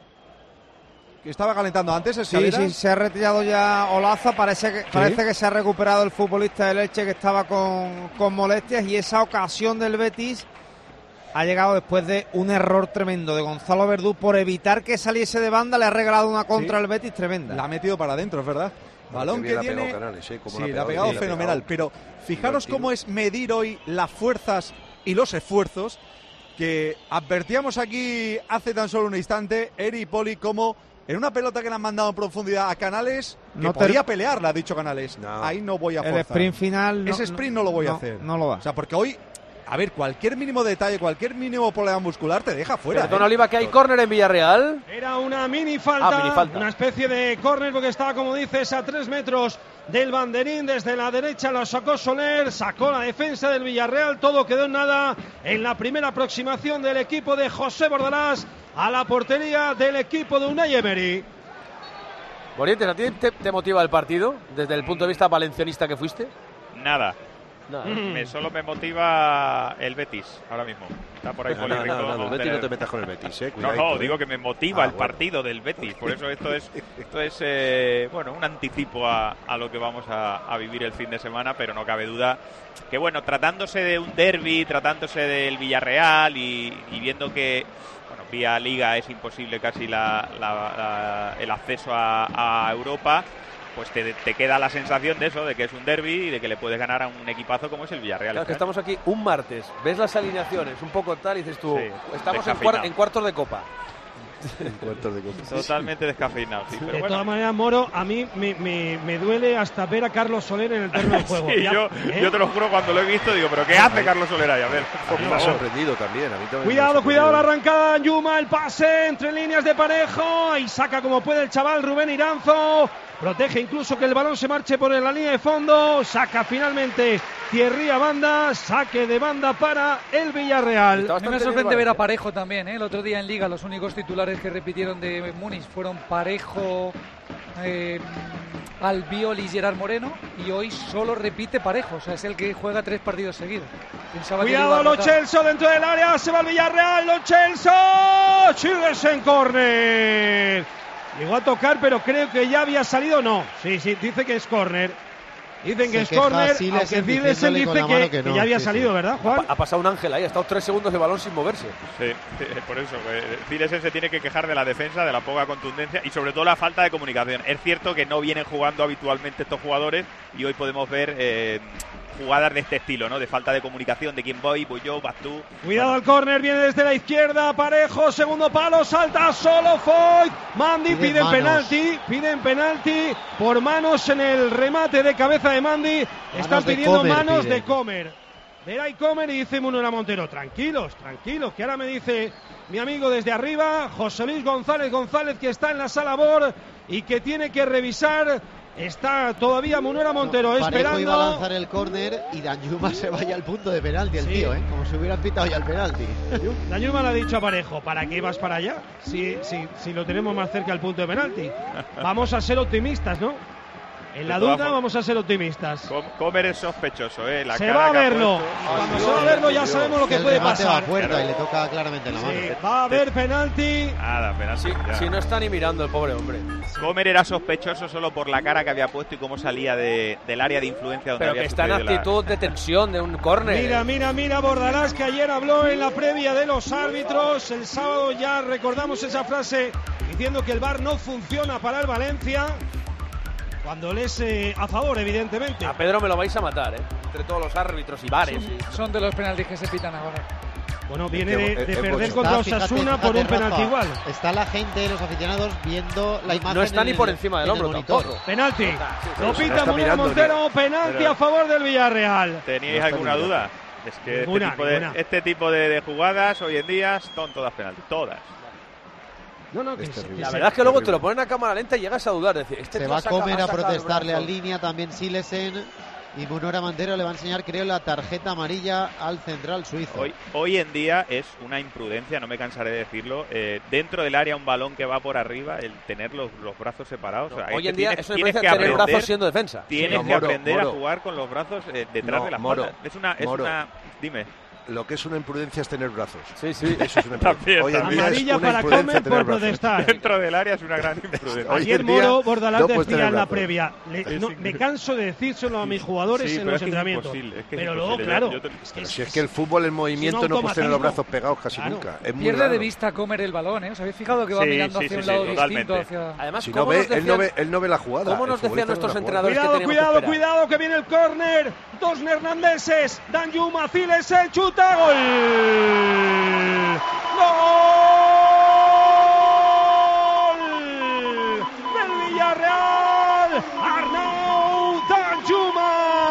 que estaba calentando antes.
Sí, se ha retirado ya Olaza. Parece que se ha recuperado el futbolista del Elche, que estaba con molestias, y esa ocasión del Betis ha llegado después de un error tremendo de Gonzalo Verdú por evitar que saliese de banda. Le ha regalado una contra al Betis tremenda.
La ha metido para adentro, es verdad. Balón que tiene, le ha pegado fenomenal, pero fijaros cómo es medir hoy las fuerzas y los esfuerzos, que advertíamos aquí hace tan solo un instante, Eri y Poli, como en una pelota que le han mandado en profundidad a Canales, que podía pelear, le ha dicho Canales. No. Ahí no voy a forzar.
El sprint final...
Ese sprint no lo voy a hacer.
No lo da.
O sea, porque hoy, a ver, cualquier mínimo detalle, cualquier mínimo problema muscular te deja fuera.
Perdona, Oliva, que hay córner en Villarreal.
Era una mini falta, una especie de córner, porque estaba, como dices, a 3 metros del banderín. Desde la derecha lo sacó Soler, sacó la defensa del Villarreal, todo quedó en nada en la primera aproximación del equipo de José Bordalás a la portería del equipo de Unai Emery.
Morientes, ¿a ti te motiva el partido desde el punto de vista valencianista que fuiste?
Nada. Solo me motiva el Betis ahora mismo. Está por ahí Poli Rico.
No, el Betis no te metas con el Betis,
No, digo que me motiva el partido del Betis. Por eso esto es bueno, un anticipo a lo que vamos a vivir el fin de semana, pero no cabe duda que, bueno, tratándose de un derbi, tratándose del Villarreal y viendo que, bueno, vía Liga es imposible casi el acceso a Europa, pues te queda la sensación de eso, de que es un derbi y de que le puedes ganar a un equipazo como es el Villarreal.
Claro, que estamos aquí un martes, ves las alineaciones un poco tal y dices tú,
sí,
estamos en cuartos de copa.
Totalmente descafeinado, sí, pero
de
bueno.
todas maneras, Moro, a mí me duele hasta ver a Carlos Soler en el terreno de juego.
Sí, yo te lo juro, cuando lo he visto digo, pero ¿qué hace Carlos Soler ahí? A ver,
me ha sorprendido también. A mí también
cuidado la arrancada, Yuma, el pase entre líneas de Parejo y saca como puede el chaval Rubén Iranzo. Protege incluso que el balón se marche por la línea de fondo. Saca finalmente Thierry a banda. Saque de banda para el Villarreal.
A mí me sorprende ver a Parejo también, ¿eh? El otro día en Liga los únicos titulares que repitieron de Múnich fueron Parejo, Albiol y Gerard Moreno. Y hoy solo repite Parejo. O sea, es el que juega 3 partidos seguidos.
Cuidado, Lo Celso dentro del área. Se va el Villarreal. Lo Celso. Chiles en córner. Llegó a tocar, pero creo que ya había salido. No, sí, dice que es córner. Dicen que es córner, aunque Silesen dice que ya había salido, ¿verdad, Juan?
Ha pasado un ángel ahí, ha estado 3 segundos el balón sin moverse.
Sí, por eso. Silesen se tiene que quejar de la defensa, de la poca contundencia y sobre todo la falta de comunicación. Es cierto que no vienen jugando habitualmente estos jugadores y hoy podemos ver jugadas de este estilo, ¿no? De falta de comunicación, de quién voy yo, vas tú.
Cuidado al córner, viene desde la izquierda, Parejo, segundo palo, salta solo Foyt. Mandy piden penalti por manos en el remate de cabeza de Mandy. Están pidiendo manos de Comer. Verá y Comer y dice Munera Montero, tranquilos, que ahora me dice mi amigo desde arriba, José Luis González, que está en la sala BOR y que tiene que revisar. Está todavía Munera Montero esperando.
Parejo iba a lanzar el córner y Danjuma se vaya al punto de penalti, el tío, como si hubieran pitado ya el penalti.
Danjuma le ha dicho a Parejo, ¿para qué vas para allá? Si lo tenemos más cerca al punto de penalti. Vamos a ser optimistas, ¿no? En la duda vamos a ser optimistas.
Comer es sospechoso,
se va a verlo. Cuando se va a verlo ya sabemos lo que puede pasar.
Va a puerta y le toca claramente la mano.
Va a haber penalti.
Nada, penalti.
Si no está ni mirando el pobre hombre.
Comer era sospechoso solo por la cara que había puesto y cómo salía del área de influencia donde
pero
había
que está en actitud de tensión, de un córner.
Mira Bordalás, que ayer habló en la previa de los árbitros. El sábado ya recordamos esa frase diciendo que el VAR no funciona para el Valencia. Cuando le es a favor, evidentemente.
A Pedro me lo vais a matar, entre todos los árbitros y bares.
Son de los penaltis que se pitan ahora.
Bueno, viene de perder contra Osasuna por un penalti igual.
Está la gente, los aficionados, viendo la imagen.
No está ni por encima del hombro tampoco.
Penalti. Lo pita Munera Montero, penalti a favor del Villarreal.
¿Teníais alguna duda? Es que este tipo de jugadas hoy en día son todas penaltis, todas.
La verdad es que luego te lo ponen a cámara lenta y llegas a dudar.
Se va a Comer a protestarle al línea, también Silesen, y Munera Montero le va a enseñar, creo, la tarjeta amarilla al central suizo.
Hoy en día es una imprudencia, no me cansaré de decirlo, dentro del área un balón que va por arriba, el tener los brazos separados. O sea,
hoy en día es una imprudencia tener brazos siendo defensa.
Tienes que aprender a jugar con los brazos detrás de la espalda. Es una... Dime.
Lo que es una imprudencia es tener brazos.
Sí.
Eso es una imprudencia.
Hoy en día amarilla es una para Comer por protestar.
Dentro del área es una gran imprudencia.
Ayer Moro Bordalás decía en la previa, me canso de decírselo a mis jugadores en los entrenamientos. Pero luego, claro.
Si es que el fútbol en movimiento no puede tener los brazos pegados casi nunca.
Pierde de vista Comer el balón, ¿os habéis fijado que va mirando hacia un lado distinto?
Además,
si él no ve la jugada.
¿Cómo nos decían nuestros entrenadores que teníamos que esperar?
Cuidado, que viene el córner. Dos neerlandeses, Danjuma, Silesen, chuta, gol. ¡Gol! Del Villarreal, Arnaud Danjuma.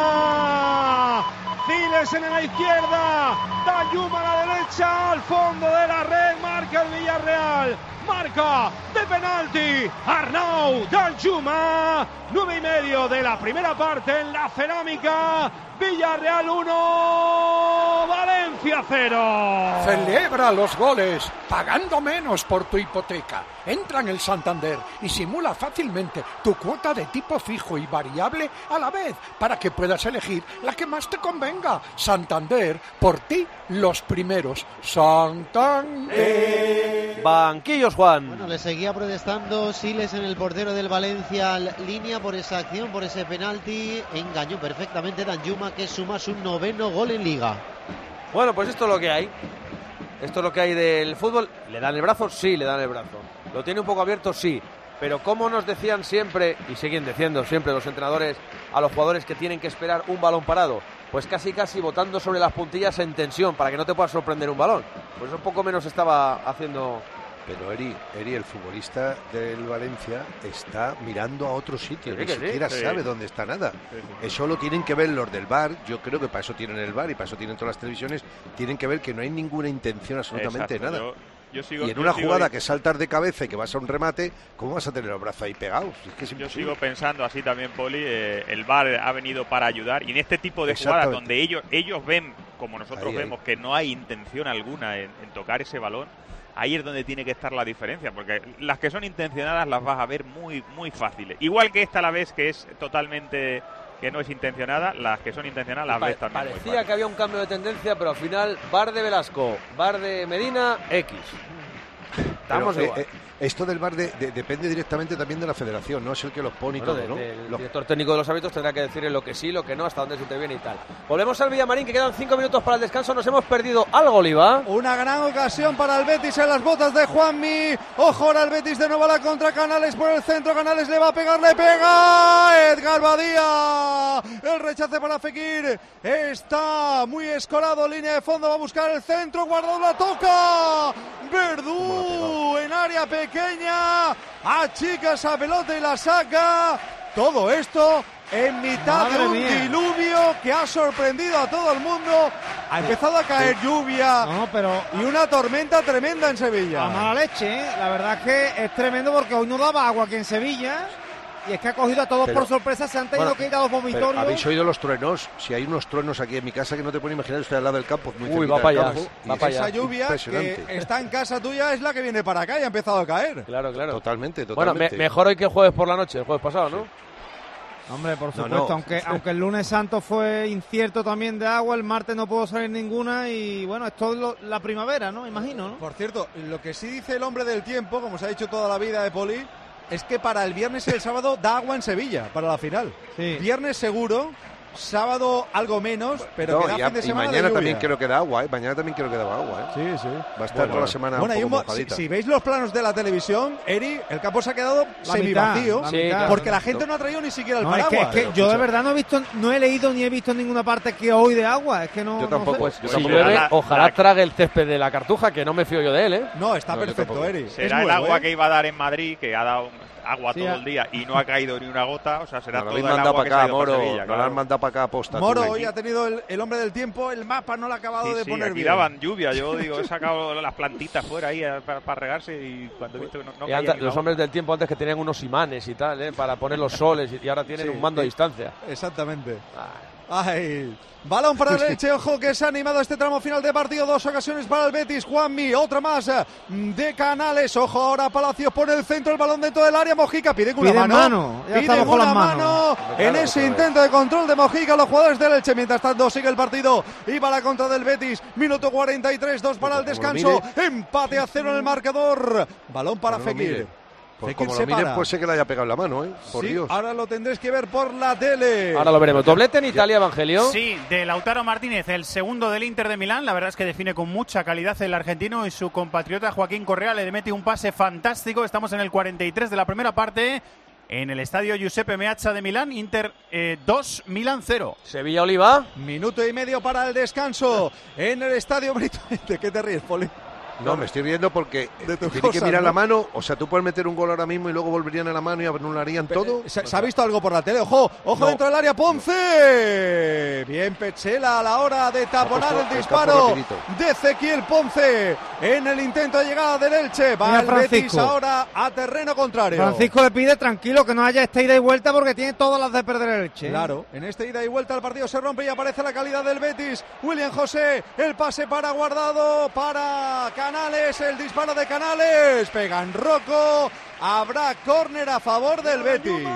Silesen en la izquierda, Danjuma a la derecha, al fondo de la red, marca el Villarreal. Marca de penalti Arnaud Danjuma. 9:30 de la primera parte en la Cerámica. Villarreal 1, Valencia 0.
Celebra los goles pagando menos por tu hipoteca. Entra en el Santander y simula fácilmente tu cuota de tipo fijo y variable a la vez para que puedas elegir la que más te convenga. Santander, por ti los primeros. Santander.
Banquillos, Juan.
Bueno, le seguía protestando Silesen, el portero del Valencia, línea por esa acción, por ese penalti. Engañó perfectamente Danjuma, que suma su 9º gol en Liga.
Bueno, pues esto es lo que hay. Esto es lo que hay del fútbol. ¿Le dan el brazo? Sí, le dan el brazo. ¿Lo tiene un poco abierto? Sí. Pero como nos decían siempre, y siguen diciendo siempre los entrenadores a los jugadores que tienen que esperar un balón parado, pues casi botando sobre las puntillas en tensión para que no te pueda sorprender un balón. Pues un poco menos estaba haciendo.
Pero Eri, el futbolista del Valencia está mirando a otro sitio, ni siquiera sabe dónde está nada. Eso lo tienen que ver los del VAR. Yo creo que para eso tienen el VAR y para eso tienen todas las televisiones. Tienen que ver que no hay ninguna intención absolutamente nada. Y en una jugada que saltas de cabeza y que vas a un remate, ¿cómo vas a tener los brazos ahí pegados? Es que es
yo sigo pensando así también, Poli. El VAR ha venido para ayudar. Y en este tipo de jugadas donde ellos ven, como nosotros vemos, que no hay intención alguna en tocar ese balón, ahí es donde tiene que estar la diferencia, porque las que son intencionadas las vas a ver muy, muy fáciles. Igual que esta a la vez que es totalmente, que no es intencionada, las que son intencionadas las ves también.
Parecía que había un cambio de tendencia, pero al final, VAR de Velasco, VAR de Medina, X. Estamos igual.
Esto del VAR depende directamente también de la federación, no es el que los pone y todo, ¿no?
El director técnico de los árbitros tendrá que decirle lo que sí, lo que no, hasta dónde se interviene y tal. Volvemos al Villamarín, que quedan 5 minutos para el descanso. Nos hemos perdido algo, Oliva.
Una gran ocasión para el Betis en las botas de Juanmi. Ojo ahora el Betis de nuevo a la contra. Canales por el centro. Canales le va a pegar, le pega. Edgar Badía. El rechace para Fekir. Está muy escorado. Línea de fondo. Va a buscar el centro. Guardado, la toca. Verdú en área pequeña. Achica esa pelota y la saca. Todo esto en mitad de un diluvio que ha sorprendido a todo el mundo. Ha empezado a caer lluvia y una tormenta tremenda en Sevilla.
A mala leche, ¿eh? La verdad es que es tremendo porque hoy no daba agua aquí en Sevilla. Y es que ha cogido a todos por sorpresa, se han tenido que ir a los vomitorios.
¿Habéis oído los truenos? Si hay unos truenos aquí en mi casa que no te pueden imaginar, estoy al lado del campo.
Uy, va para allá.
Esa lluvia que está en casa tuya es la que viene para acá y ha empezado a caer.
Claro.
Totalmente.
Bueno, mejor hoy que jueves por la noche, el jueves pasado, ¿no?
Hombre, por supuesto, aunque el lunes santo fue incierto también de agua, el martes no pudo salir ninguna y bueno, es todo la primavera, ¿no? Imagino, ¿no?
Por cierto, lo que sí dice el hombre del tiempo, como se ha dicho toda la vida de Poli, es que para el viernes y el sábado da agua en Sevilla, para la final. Sí. Viernes seguro, sábado algo menos, pero que da fin de semana.
Y mañana también creo que da agua, ¿eh? Mañana también creo que da agua, ¿eh?
Sí.
Va a estar toda la semana un poco mojadita.
Si veis los planos de la televisión, Eri, el campo se ha quedado semivacío, porque la gente no ha traído ni siquiera el paraguas.
Es que yo de verdad no he leído ni he visto en ninguna parte que hoy de agua, es que no.
Yo tampoco.
Si llueve, ojalá trague el césped de la Cartuja, que no me fío yo de él, ¿eh?
No, está perfecto, Eri.
Será el agua que iba a dar en Madrid, que ha dado agua todo el día y no ha caído ni una gota, o sea, será todo el agua que se ha ido por Sevilla.
No la han mandado para acá aposta.
Moro hoy ha tenido el hombre del tiempo, el mapa no lo ha acabado de poner
aquí
bien.
Daban lluvia, yo digo, he sacado las plantitas fuera ahí para regarse y cuando he visto que no caía
los hombres del tiempo antes que tenían unos imanes y tal, para poner los soles y ahora tienen un mando a distancia.
Exactamente. Ay. Balón para el Elche, ojo que se ha animado este tramo final de partido, 2 ocasiones para el Betis, Juanmi, otra más de Canales, ojo ahora Palacios pone el centro, el balón dentro del área, Mojica pide una mano. Piden una mano en ese intento de control de Mojica, los jugadores del Elche, mientras tanto sigue el partido, iba la contra del Betis, minuto 43, 2 para el descanso, empate a 0 en el marcador, balón para Fekir.
Pues como lo miren, pues sé que le haya pegado la mano, ¿eh? Por Dios.
Ahora lo tendréis que ver por la tele.
Ahora lo veremos. ¿Doblete en Italia, Evangelio?
Sí, de Lautaro Martínez, el segundo del Inter de Milán. La verdad es que define con mucha calidad el argentino y su compatriota Joaquín Correa le mete un pase fantástico. Estamos en el 43 de la primera parte en el estadio Giuseppe Meazza de Milán. Inter 2, Milán 0.
Sevilla Oliva.
Minuto y medio para el descanso en el estadio Brito. ¿De qué te ríes, Poli?
No, me estoy riendo porque tiene que mirar la mano. O sea, tú puedes meter un gol ahora mismo y luego volverían a la mano y anularían todo.
¿Se ha visto algo por la tele? ¡Ojo! Dentro del área, Ponce. Bien Petzela a la hora de taponar el disparo de Ezequiel Ponce en el intento de llegada del Elche. Va el Betis ahora a terreno contrario.
Francisco le pide tranquilo que no haya esta ida y vuelta porque tiene todas las de perder el Elche.
Claro, en esta ida y vuelta el partido se rompe y aparece la calidad del Betis. William José, el pase para Guardado, para Canales, el disparo de Canales, pegan Rocco, habrá córner a favor del Betis.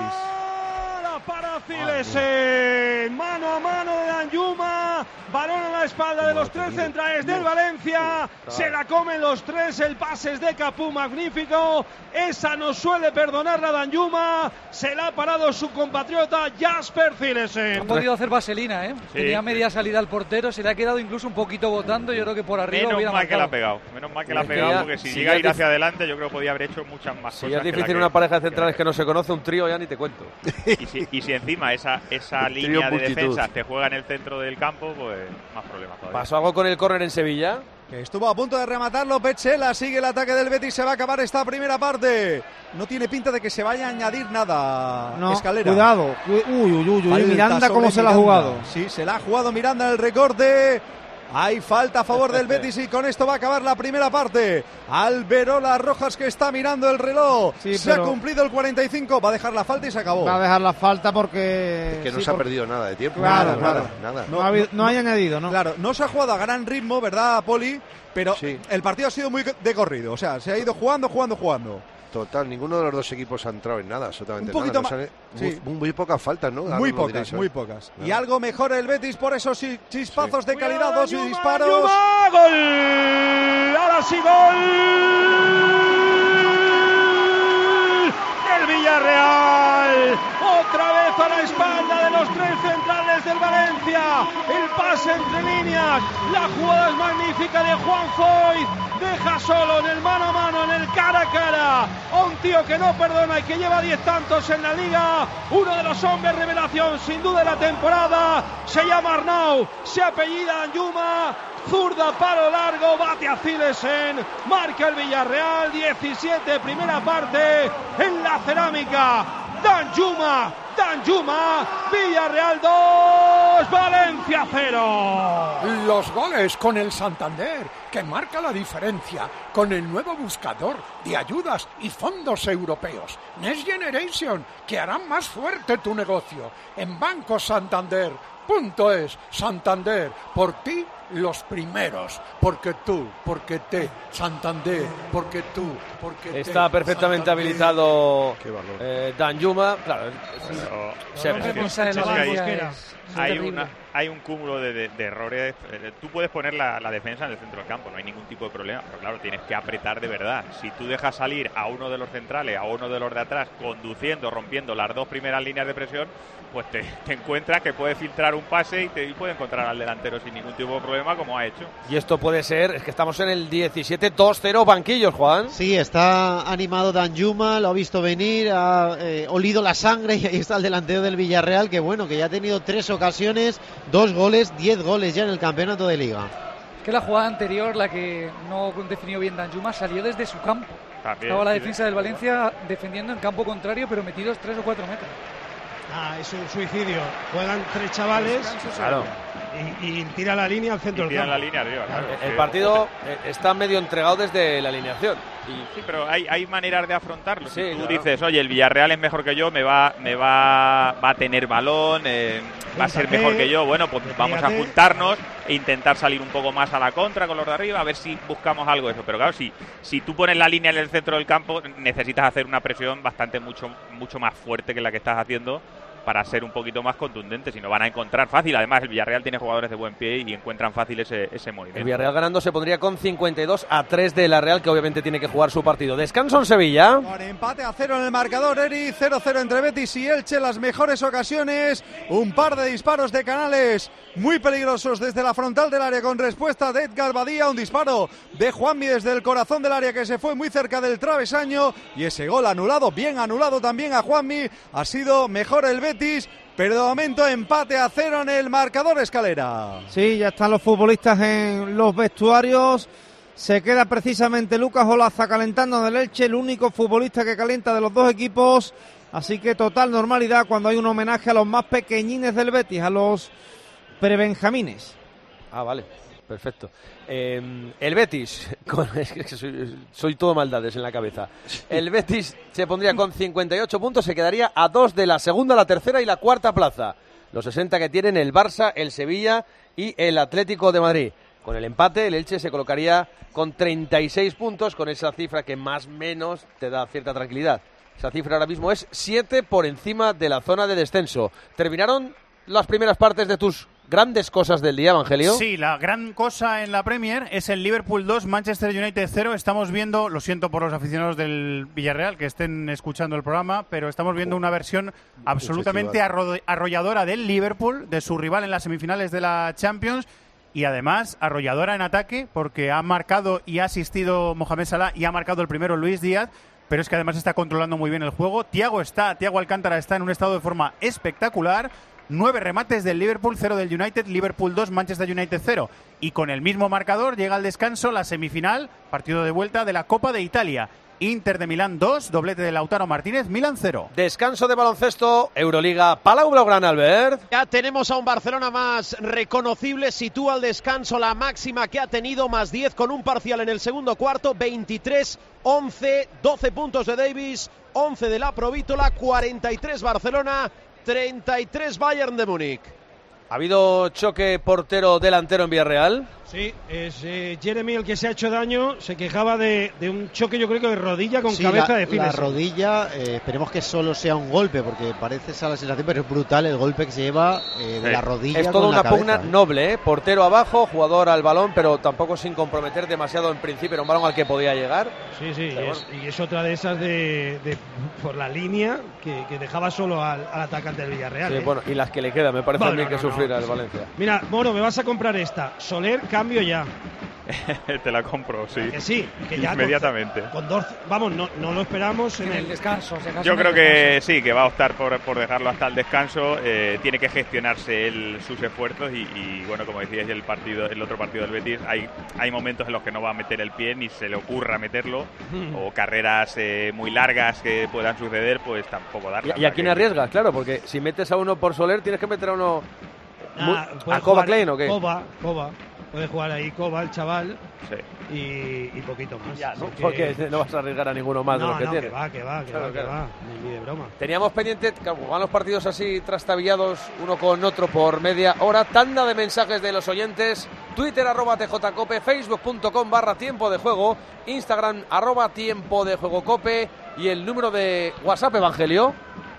Para Cilesen, mano a mano de Danjuma, balón a la espalda de los tres centrales del Valencia, se la comen los tres, el pase es de Capú, magnífico, esa no suele perdonarla Danjuma, se la ha parado su compatriota Jasper Cilesen.
Ha podido hacer vaselina, ¿eh? Sí, tenía media salida al portero, se le ha quedado incluso un poquito botando, yo creo que por arriba
menos mal que la ha pegado, porque si llega a ir hacia adelante yo creo que podía haber hecho muchas más cosas.
Si es difícil una pareja de centrales que no se conoce, un trío ya ni te cuento.
Y si encima esa línea de defensa te juega en el centro del campo, pues más problemas todavía.
¿Pasó algo con el córner en Sevilla?
Que estuvo a punto de rematarlo Petzela, sigue el ataque del Betis, se va a acabar esta primera parte. No tiene pinta de que se vaya a añadir nada, Escalera.
Cuidado, Miranda cómo se la ha jugado.
Sí, se la ha jugado Miranda en el recorte. Hay falta a favor del Betis y con esto va a acabar la primera parte. Alberola Rojas que está mirando el reloj. Se ha cumplido el 45, va a dejar la falta y se acabó.
Va a dejar la falta porque...
Es que no se ha perdido nada de tiempo.
Nada. No hay añadido, ¿no?
Claro, no se ha jugado a gran ritmo, ¿verdad, Poli? Pero el partido ha sido muy de corrido, o sea, se ha ido jugando.
Total, ninguno de los dos equipos ha entrado en nada, absolutamente
un poquito
nada. Muy pocas faltas, ¿no?
Muy pocas. Claro. Y algo mejor el Betis, por esos chispazos de calidad, dos disparos. ¡Gol! Ahora sí, gol.
Villarreal. Otra vez a la espalda de los tres centrales del Valencia. El pase entre líneas. La jugada es magnífica de Juan Foyth. Deja solo en el mano a mano, en el cara a cara, a un tío que no perdona y que lleva 10 tantos en la liga. Uno de los hombres revelación sin duda de la temporada. Se llama Arnau, se apellida Danjuma. Zurda, palo largo, bate a Cilesen, marca el Villarreal, 17, primera parte, en la cerámica, Danjuma, Villarreal 2, Valencia 0.
Los goles con el Santander, que marca la diferencia, con el nuevo buscador de ayudas y fondos europeos, Next Generation, que harán más fuerte tu negocio, en Banco Santander. Santander, por ti los primeros, porque tú, porque te, Santander, porque tú, porque te.
Está perfectamente
Santander.
Habilitado Danjuma, claro.
Hay un cúmulo de errores. Tú puedes poner la defensa en el centro del campo, no hay ningún tipo de problema, pero claro, tienes que apretar de verdad. Si tú dejas salir a uno de los centrales, a uno de los de atrás, conduciendo, rompiendo las dos primeras líneas de presión, pues te encuentras que puede filtrar un pase y puede encontrar al delantero sin ningún tipo de problema, como ha hecho.
Y esto puede ser, es que estamos en el 17-2-0 banquillos, Juan.
Sí, está animado Danjuma, lo ha visto venir, ha olido la sangre y ahí está el delantero del Villarreal, que bueno, que ya ha tenido 3 ocasiones, 2 goles, 10 goles ya en el campeonato de Liga.
Que la jugada anterior, la que no definió bien Danjuma, salió desde su campo.
También,
estaba la defensa del Valencia defendiendo en campo contrario, pero metidos 3 o 4 metros.
Es un suicidio. Juegan 3 chavales,
claro,
y tira la línea al centro del campo.
La línea arriba, claro.
El partido está medio entregado desde la alineación.
Sí, pero hay maneras de afrontarlo.
Sí,
si tú
claro.
dices, oye, el Villarreal es mejor que yo, va a tener balón, va a ser mejor que yo, bueno, pues vamos a juntarnos e intentar salir un poco más a la contra con los de arriba, a ver si buscamos algo de eso. Pero claro, si tú pones la línea en el centro del campo, necesitas hacer una presión mucho más fuerte que la que estás haciendo para ser un poquito más contundente, si no van a encontrar fácil. Además, el Villarreal tiene jugadores de buen pie y encuentran fácil ese movimiento.
El Villarreal ganando se pondría con 52-3 de la Real, que obviamente tiene que jugar su partido. Descanso en Sevilla.
Con empate a 0 en el marcador, Eri, 0-0 entre Betis y Elche, las mejores ocasiones, un par de disparos de Canales muy peligrosos desde la frontal del área con respuesta de Edgar Badía, un disparo de Juanmi desde el corazón del área que se fue muy cerca del travesaño y ese gol anulado, bien anulado también a Juanmi, ha sido mejor el Betis, pero de momento empate a 0 en el marcador, Escalera.
Sí, ya están los futbolistas en los vestuarios. Se queda precisamente Lucas Olaza calentando del Elche, el único futbolista que calienta de los dos equipos. Así que total normalidad cuando hay un homenaje a los más pequeñines del Betis, a los prebenjamines.
Ah, vale, perfecto. El Betis, es que soy todo maldades en la cabeza. El Betis se pondría con 58 puntos, se quedaría a 2 de la segunda, la tercera y la cuarta plaza. Los 60 que tienen el Barça, el Sevilla y el Atlético de Madrid. Con el empate, el Elche se colocaría con 36 puntos, con esa cifra que más o menos te da cierta tranquilidad. Esa cifra ahora mismo es 7 por encima de la zona de descenso. ¿Terminaron las primeras partes de tus grandes cosas del día, Evangelio?
Sí, la gran cosa en la Premier es el Liverpool 2, Manchester United 0. Estamos viendo, lo siento por los aficionados del Villarreal que estén escuchando el programa, pero estamos viendo una versión absolutamente arrolladora del Liverpool, de su rival en las semifinales de la Champions, y además arrolladora en ataque, porque ha marcado y ha asistido Mohamed Salah y ha marcado el primero Luis Díaz, pero es que además está controlando muy bien el juego. Thiago Alcántara está en un estado de forma espectacular. 9 remates del Liverpool, 0 del United, Liverpool 2, Manchester United 0. Y con el mismo marcador llega al descanso la semifinal, partido de vuelta de la Copa de Italia. Inter de Milán 2, doblete de Lautaro Martínez, Milán 0.
Descanso de baloncesto, Euroliga, Palau Blaugrana, Albert.
Ya tenemos a un Barcelona más reconocible, sitúa al descanso la máxima que ha tenido, más 10 con un parcial en el segundo cuarto, 23-11, 12 puntos de Davis, 11 de la Provítola, 43 Barcelona, 33 Bayern de Múnich.
¿Ha habido choque portero-delantero en Villarreal?
Sí, es Jeremy el que se ha hecho daño. Se quejaba de un choque, yo creo que de rodilla con cabeza de Phillips.
La rodilla, esperemos que solo sea un golpe, porque parece esa la sensación, pero es brutal el golpe que se lleva de la rodilla.
Es toda una pugna noble, portero abajo, jugador al balón, pero tampoco sin comprometer demasiado en principio. Era un balón al que podía llegar.
Sí, y es otra de esas por la línea que dejaba solo al atacante del Villarreal.
Sí, bueno, y las que le quedan, me parece a mí que sufrir al Valencia.
Mira, Moro, me vas a comprar esta. Soler, cambio ya.
Te la compro, sí.
Que sí, que ya
inmediatamente.
Con dos, vamos, no lo esperamos en el descanso.
Yo creo que sí, que va a optar por dejarlo hasta el descanso. Tiene que gestionarse sus esfuerzos y bueno, como decíais, el otro partido del Betis, hay momentos en los que no va a meter el pie ni se le ocurra meterlo, o carreras muy largas que puedan suceder, pues tampoco darle.
¿Y a quién arriesgas? Claro, porque si metes a uno por Soler, tienes que meter a uno. ¿A Koba Klein o qué?
Koba. Puede jugar ahí Koba, el chaval, y poquito más.
Ya, ¿no? Porque no vas a arriesgar a ninguno más de lo que tiene.
Que va, ni de broma.
Teníamos pendiente, van los partidos así trastabillados, uno con otro por media hora. Tanda de mensajes de los oyentes. Twitter @tjcope, facebook.com/tiempo de juego, Instagram @tiempo de juego cope, y el número de WhatsApp, Evangelio.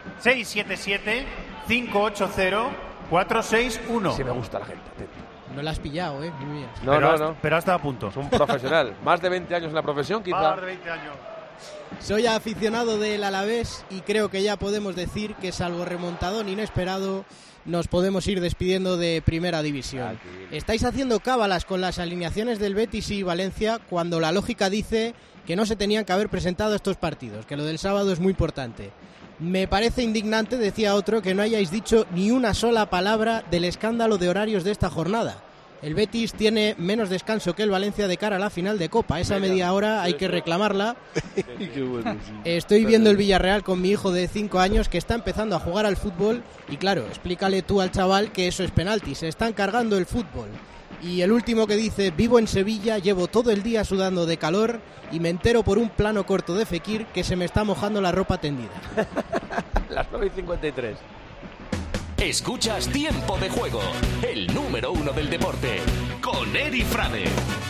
677-580-461.
Sí, me gusta la gente.
No la has pillado, muy bien.
No.
Pero ha estado a punto.
Es un profesional. Más de 20 años en la profesión, quizá.
Más de 20 años.
Soy aficionado del Alavés y creo que ya podemos decir que, salvo remontadón inesperado, nos podemos ir despidiendo de Primera División. Estáis haciendo cábalas con las alineaciones del Betis y Valencia cuando la lógica dice que no se tenían que haber presentado estos partidos, que lo del sábado es muy importante. Me parece indignante, decía otro, que no hayáis dicho ni una sola palabra del escándalo de horarios de esta jornada. El Betis tiene menos descanso que el Valencia de cara a la final de Copa. Esa media hora hay que reclamarla. Estoy viendo el Villarreal con mi hijo de 5 años que está empezando a jugar al fútbol y claro, explícale tú al chaval que eso es penalti. Se están cargando el fútbol. Y el último que dice: vivo en Sevilla, llevo todo el día sudando de calor y me entero por un plano corto de Fekir que se me está mojando la ropa tendida.
Las 9:53.
Escuchas Tiempo de Juego, el número 1 del deporte, con Eri Frade.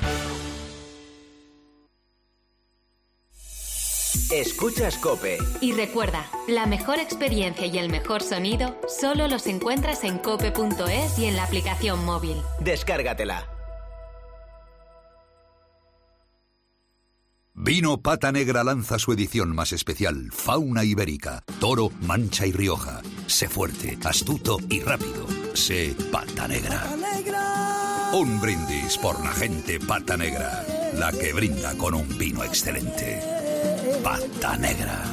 Escuchas COPE.
Y recuerda, la mejor experiencia y el mejor sonido solo los encuentras en cope.es y en la aplicación móvil.
Descárgatela.
Vino Pata Negra lanza su edición más especial, Fauna Ibérica, Toro, Mancha y Rioja. Sé fuerte, astuto y rápido. Sé Pata Negra. Un brindis por la gente Pata Negra, la que brinda con un vino excelente. Pata Negra.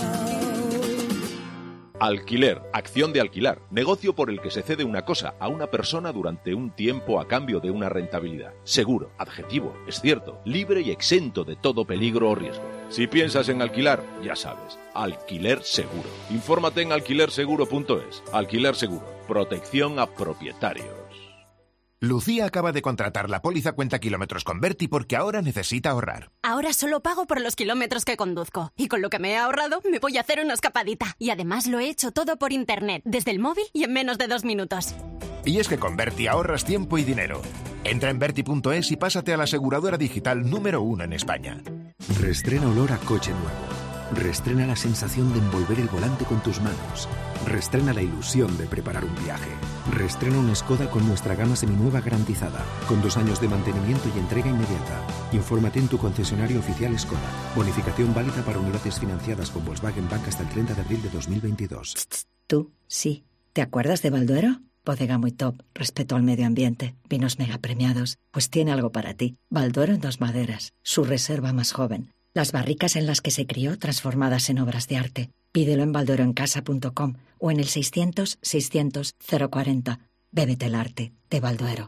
Alquiler, acción de alquilar, negocio por el que se cede una cosa a una persona durante un tiempo a cambio de una rentabilidad. Seguro, adjetivo, es cierto, libre y exento de todo peligro o riesgo. Si piensas en alquilar, ya sabes, alquiler seguro. Infórmate en alquilerseguro.es. Alquiler seguro, protección a propietarios.
Lucía acaba de contratar la póliza cuenta kilómetros con Berti porque ahora necesita ahorrar.
Ahora solo pago por los kilómetros que conduzco. Y con lo que me he ahorrado, me voy a hacer una escapadita. Y además lo he hecho todo por internet, desde el móvil y en menos de 2 minutos.
Y es que con Berti ahorras tiempo y dinero. Entra en Berti.es y pásate a la aseguradora digital número 1 en España.
Reestrena olor a coche nuevo. Reestrena la sensación de envolver el volante con tus manos. Reestrena la ilusión de preparar un viaje. Reestrena un Skoda con nuestra gama seminueva garantizada, con 2 años de mantenimiento y entrega inmediata. Infórmate en tu concesionario oficial Skoda. Bonificación válida para unidades financiadas con Volkswagen Bank hasta el 30 de abril de 2022.
Tú, sí. ¿Te acuerdas de Balduero? Bodega muy top, respeto al medio ambiente, vinos mega premiados. Pues tiene algo para ti. Balduero en 2 maderas, su reserva más joven. Las barricas en las que se crió transformadas en obras de arte. Pídelo en baldueroencasa.com o en el 600-600-040. Bébete el arte de Balduero.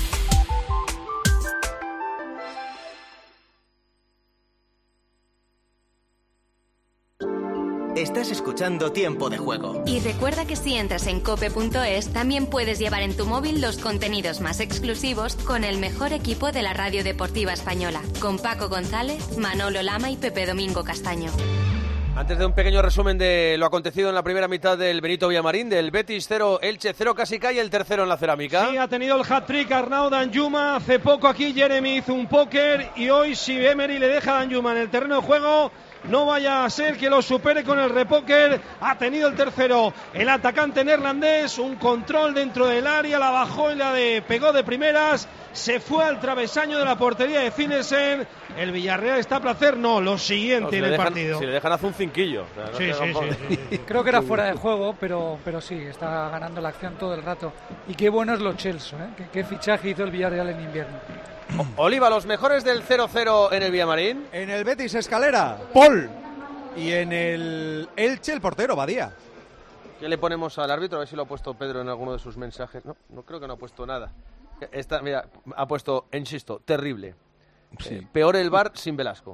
Estás escuchando Tiempo de Juego.
Y recuerda que si entras en cope.es también puedes llevar en tu móvil los contenidos más exclusivos con el mejor equipo de la radio deportiva española, con Paco González, Manolo Lama y Pepe Domingo Castaño.
Antes de un pequeño resumen de lo acontecido en la primera mitad del Benito Villamarín, del Betis 0, Elche 0, casi cae el tercero en la cerámica.
Sí, ha tenido el hat-trick Arnaud Danjuma. Hace poco aquí Jeremy hizo un póker y hoy si Emery le deja a Danjuma en el terreno de juego, no vaya a ser que lo supere con el repóker. Ha tenido el tercero el atacante neerlandés, un control dentro del área, la bajó y pegó de primeras, se fue al travesaño de la portería de Finesen. El Villarreal está a placer, no, lo siguiente en el partido.
Si le dejan hace un cinquillo. O sea,
sí. Creo que era fuera de juego, pero sí, está ganando la acción todo el rato. Y qué bueno es Lo Celso, ¿eh? Qué fichaje hizo el Villarreal en invierno.
Oliva, los mejores del 0-0 en el Villamarín.
En el Betis, Escalera, Paul. Y en el Elche, el portero, Badía.
¿Qué le ponemos al árbitro? A ver si lo ha puesto Pedro en alguno de sus mensajes. No creo que no ha puesto nada. Mira, ha puesto, insisto, terrible. Sí. Peor el VAR sin Velasco.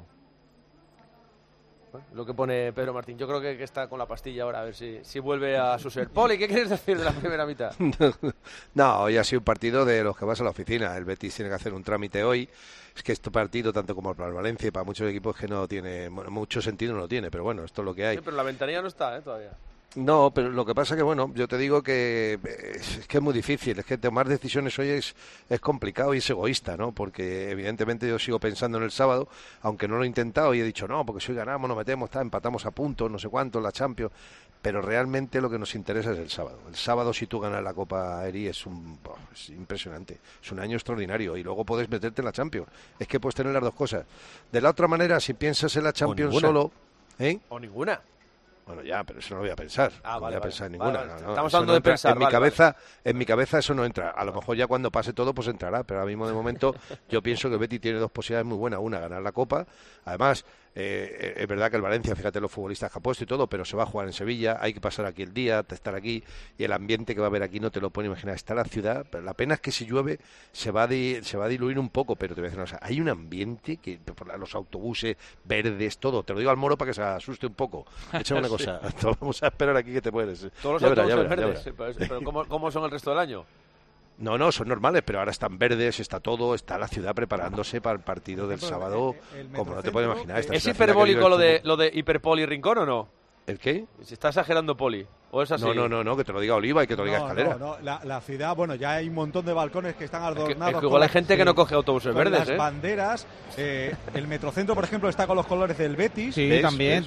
Lo que pone Pedro Martín. Yo creo que está con la pastilla ahora, a ver si vuelve a su ser. Poli, ¿qué quieres decir de la primera mitad?
No, hoy ha sido un partido de los que vas a la oficina. El Betis tiene que hacer un trámite hoy. Es que este partido, tanto como para el Valencia y para muchos equipos, que no tiene, bueno, mucho sentido no tiene, pero bueno, esto es lo que hay.
Sí, pero la ventanilla no está, todavía.
No, pero lo que pasa que, bueno, yo te digo que es muy difícil, es que tomar decisiones hoy es complicado y es egoísta, ¿no? Porque evidentemente yo sigo pensando en el sábado, aunque no lo he intentado y he dicho, no, porque si hoy ganamos, nos metemos, empatamos a puntos, no sé cuánto, la Champions, pero realmente lo que nos interesa es el sábado. El sábado, si tú ganas la Copa Eri, es impresionante, es un año extraordinario y luego puedes meterte en la Champions. Es que puedes tener las dos cosas. De la otra manera, si piensas en la Champions solo...
O ninguna.
Bueno, ya, pero eso no lo voy a pensar. No voy a pensar en ninguna.
Vale.
No,
estamos hablando de
entra,
pensar.
En mi cabeza eso no entra. A lo mejor ya cuando pase todo, pues entrará. Pero ahora mismo, de momento, yo pienso que Betis tiene dos posibilidades muy buenas. Una, ganar la Copa. Además, es verdad que el Valencia, fíjate los futbolistas que ha puesto y todo, pero se va a jugar en Sevilla. Hay que pasar aquí el día, estar aquí. Y el ambiente que va a haber aquí no te lo puedes imaginar. Está la ciudad. Pero la pena es que si llueve se va a diluir un poco. Pero te voy a decir una cosa. Hay un ambiente que los autobuses verdes, todo. Te lo digo al Moro para que se asuste un poco. Échame una cosa. Vamos a esperar aquí que te mueres.
Todos los autobuses verdes. Pero ¿cómo son el resto del año?
No, son normales, pero ahora están verdes, está todo, está la ciudad preparándose para el partido del sábado, como no te puedes imaginar.
¿Es hiperbólico lo de Hiperpoli Rincón o no?
¿El qué?
¿Se está exagerando Poli? ¿O es así?
No, que te lo diga Oliva y que te lo diga Escalera.
No, la ciudad, bueno, ya hay un montón de balcones que están adornados.
Es que igual hay gente que no coge autobuses
con
verdes,
las banderas. El Metrocentro, por ejemplo, está con los colores del Betis.
Sí, también.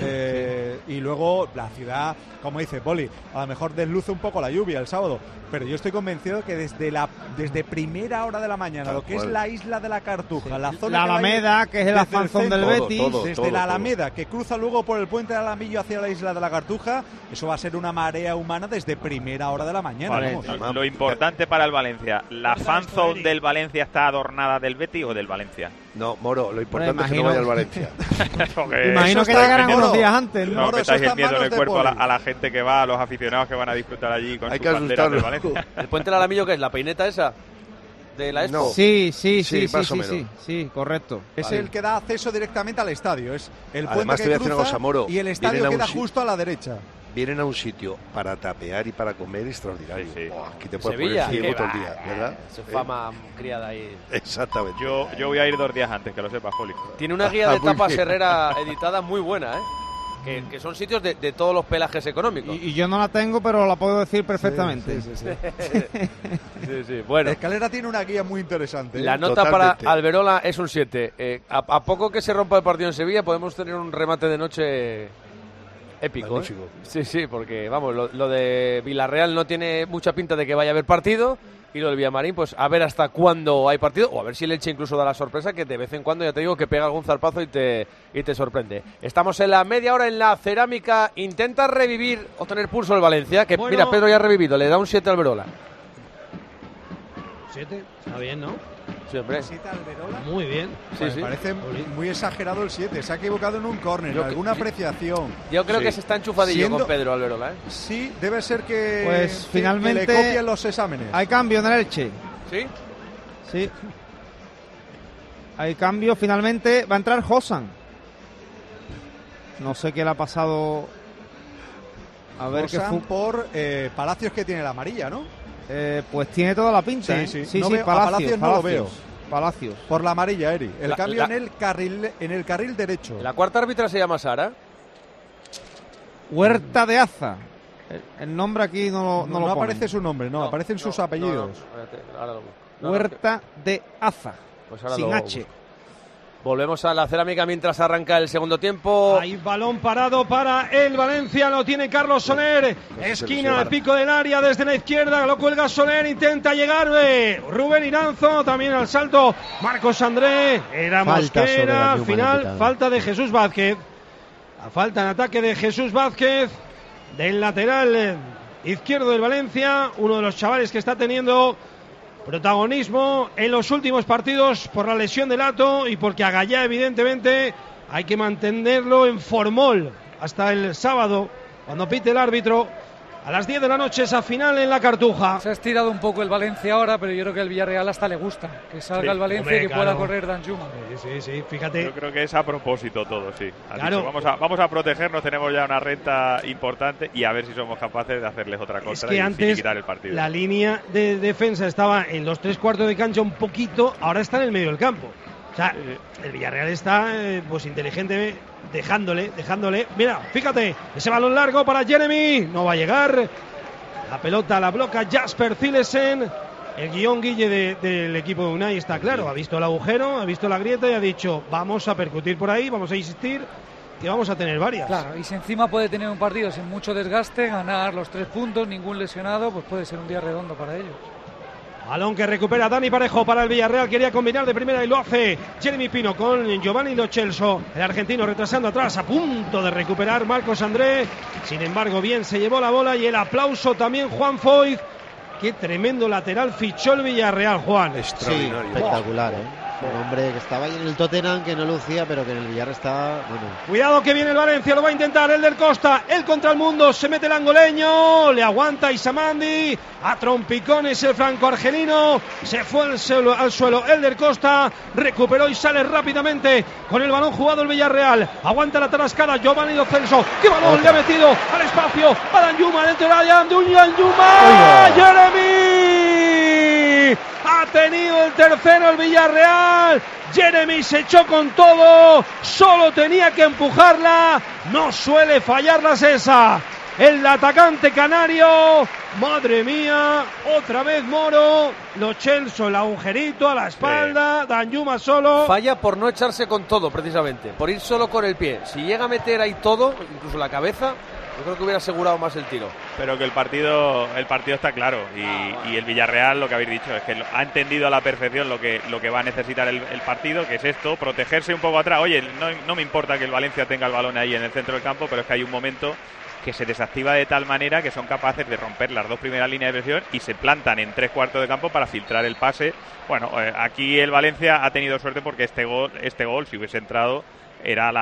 Y luego la ciudad, como dice Poli, a lo mejor desluce un poco la lluvia el sábado, pero yo estoy convencido que desde primera hora de la mañana, lo que es la isla de la Cartuja, la zona
la Alameda, que es el alfanzón del Betis,
desde la Alameda, que cruza luego por el puente de Alamillo hacia la isla de la Cartuja, eso va a ser una marea humana desde primera hora de la mañana.
Vale, lo importante para el Valencia, ¿la fanzone del Valencia está adornada del Betis o del Valencia?
No, Moro, lo importante es que no vaya al Valencia.
Imagino que llegarán unos días antes.
No metáis el miedo en el cuerpo a la gente que va, a los aficionados que van a disfrutar allí con sus banderas del Valencia.
¿El puente del Alamillo qué es? ¿La peineta esa? ¿De la Expo?
No. Sí, correcto.
Es el que da acceso directamente al estadio. Es el puente
Además,
que cruza y el estadio queda justo a la derecha.
Vienen a un sitio para tapear y para comer extraordinario.
Sí.
Aquí te puedes
Sevilla,
poner ciego todo el día, ¿verdad?
Su fama criada ahí.
Exactamente.
Yo voy a ir 2 días antes, que lo sepas, Poli.
Tiene una guía de tapas Herrera editada muy buena, que son sitios de todos los pelajes económicos.
Y yo no la tengo, pero la puedo decir perfectamente.
Sí. Bueno.
Escalera tiene una guía muy interesante.
La nota para Alberola es un 7. A poco que se rompa el partido en Sevilla, podemos tener un remate de noche épico. Sí, porque vamos, lo de Villarreal no tiene mucha pinta de que vaya a haber partido. Y lo del Villamarín, pues a ver hasta cuándo hay partido, o a ver si el Elche incluso da la sorpresa, que de vez en cuando, ya te digo, que pega algún zarpazo y te sorprende. Estamos en la media hora en la cerámica, intenta revivir o tener pulso el Valencia, que bueno, mira, Pedro ya ha revivido, le da un 7 al Alberola.
7, está bien, ¿no?
Sí, hombre.
Muy bien.
Sí. Parece muy exagerado el 7. Se ha equivocado en un córner, en alguna apreciación.
Yo creo que se está enchufadillo con Pedro Alberola.
Sí, debe ser que,
pues, finalmente
que le copien los exámenes.
Hay cambio en el Elche.
Sí.
Hay cambio. Finalmente va a entrar Josan. No sé qué le ha pasado. A ver
Josan por Palacios, que tiene la amarilla, ¿no?
Pues tiene toda la pinta.
Sí, Palacios no lo veo.
Palacios.
Por la amarilla, Eri. El cambio en el carril derecho.
¿La cuarta árbitra se llama Sara?
Huerta de Aza. El nombre aquí no lo ponen.
aparece su nombre, aparecen sus apellidos.
Huerta de Aza,
pues
sin H.
Volvemos a la cerámica mientras arranca el segundo tiempo.
Hay balón parado para el Valencia, lo tiene Carlos Soler. Esquina, pico del área desde la izquierda, lo cuelga Soler, intenta llegar Rubén Iranzo, también al salto Marcos André. Era Mosquera, al final falta de Jesús Vázquez. Falta en ataque de Jesús Vázquez, del lateral izquierdo del Valencia, uno de los chavales que está teniendo protagonismo en los últimos partidos por la lesión de Lato y porque a Gallá evidentemente hay que mantenerlo en formol hasta el sábado cuando pite el árbitro a las 10 de la noche esa final en la Cartuja.
Se ha estirado un poco el Valencia ahora, pero yo creo que el Villarreal hasta le gusta que salga el Valencia y que pueda correr Danjuma.
Sí, fíjate.
Yo creo que es a propósito todo, sí.
Claro.
Dicho, vamos a protegernos, tenemos ya una renta importante y a ver si somos capaces de hacerles otra cosa
que
y
antes
quitar el partido. La
línea de defensa estaba en los 3/4 de cancha un poquito, ahora está en el medio del campo. O sea, el Villarreal está pues inteligente dejándole. Mira, fíjate, ese balón largo para Jeremy, no va a llegar. La pelota la bloca Jasper Cillesen. El guión Guille del equipo de Unai está claro, ha visto el agujero, ha visto la grieta y ha dicho, vamos a percutir por ahí, vamos a insistir, que vamos a tener varias.
Claro, y si encima puede tener un partido sin mucho desgaste, ganar los 3 puntos, ningún lesionado, pues puede ser un día redondo para ellos.
Balón que recupera Dani Parejo para el Villarreal, quería combinar de primera y lo hace Jeremy Pino con Giovanni Lo Celso, el argentino retrasando atrás, a punto de recuperar Marcos André, sin embargo bien se llevó la bola y el aplauso también Juan Foyth. Qué tremendo lateral fichó el Villarreal, Juan.
Extraordinario. Sí, espectacular, Un hombre que estaba ahí en el Tottenham, que no lucía, pero que en el Villarreal está... Bueno.
Cuidado que viene el Valencia, lo va a intentar el del Costa, él contra el mundo, se mete el angoleño, le aguanta Isamandi, a trompicones el franco-argelino, se fue al suelo el del Costa, recuperó y sale rápidamente con el balón jugado el Villarreal, aguanta la tarascada Giovanni Lo Celso, qué balón le ha metido al espacio, a Danjuma dentro del área, Danjuma, Jeremy, ha tenido el tercero el Villarreal, Jeremy se echó con todo, solo tenía que empujarla, no suele fallarlas esa. El atacante canario, madre mía, otra vez Moro, Lo Celso, el agujerito a la espalda, Danjuma solo.
Falla por no echarse con todo, precisamente, por ir solo con el pie. Si llega a meter ahí todo, incluso la cabeza, yo creo que hubiera asegurado más el tiro.
Pero que el partido está claro y el Villarreal, lo que habéis dicho, es que ha entendido a la perfección lo que va a necesitar el partido, que es esto, protegerse un poco atrás. Oye, no me importa que el Valencia tenga el balón ahí en el centro del campo, pero es que hay un momento que se desactiva de tal manera que son capaces de romper las dos primeras líneas de presión y se plantan en 3/4 de campo para filtrar el pase. Bueno, aquí el Valencia ha tenido suerte porque este gol, si hubiese entrado, era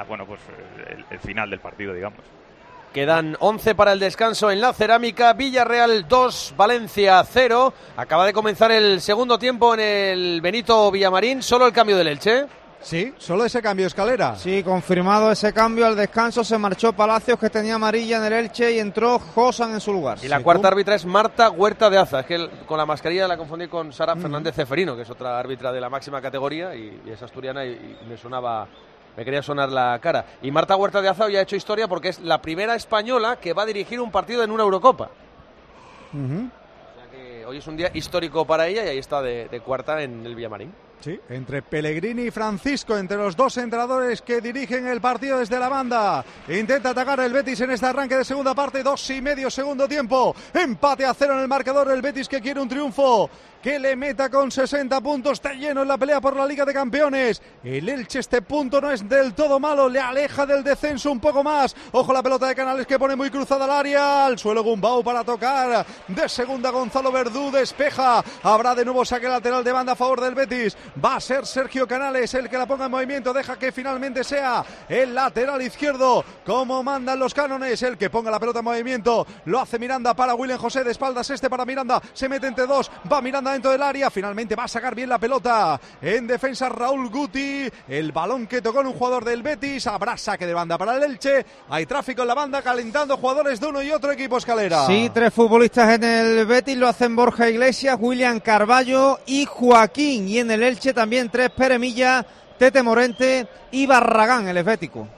el final del partido, digamos.
Quedan 11 para el descanso en la cerámica. Villarreal 2, Valencia 0. Acaba de comenzar el segundo tiempo en el Benito Villamarín. Solo el cambio del Elche.
Sí, solo ese cambio, Escalera.
Sí, confirmado ese cambio. Al descanso se marchó Palacios, que tenía amarilla en el Elche, y entró Josan en su lugar.
Y la cuarta árbitra es Marta Huerta de Aza. Es que con la mascarilla la confundí con Sara Fernández Ceferino, que es otra árbitra de la máxima categoría y es asturiana y me quería sonar la cara. Y Marta Huerta de Aza hoy ha hecho historia porque es la primera española que va a dirigir un partido en una Eurocopa. O sea que hoy es un día histórico para ella y ahí está de cuarta en el Villamarín.
Sí, entre Pellegrini y Francisco, entre los dos entrenadores que dirigen el partido desde la banda. Intenta atacar el Betis en este arranque de segunda parte, 2,5 segundo tiempo. Empate a 0 en el marcador, el Betis que quiere un triunfo que le meta con 60 puntos, está lleno en la pelea por la Liga de Campeones. El Elche, este punto no es del todo malo, le aleja del descenso un poco más. Ojo la pelota de Canales que pone muy cruzada al área, al suelo Gumbau para tocar. De segunda Gonzalo Verdú despeja, habrá de nuevo saque lateral de banda a favor del Betis. Va a ser Sergio Canales el que la ponga en movimiento, deja que finalmente sea el lateral izquierdo, como mandan los cánones, el que ponga la pelota en movimiento. Lo hace Miranda para William José, de espaldas para Miranda, se mete entre dos, va Miranda dentro del área, finalmente va a sacar bien la pelota. En defensa Raúl Guti, el balón que tocó en un jugador del Betis, habrá saque de banda para el Elche, hay tráfico en la banda calentando jugadores de uno y otro equipo, Escalera.
Sí, 3 futbolistas en el Betis, lo hacen Borja Iglesias, William Carballo y Joaquín, y en el Elche también 3, Pere Milla, Tete Morente y Barragán, el esbético.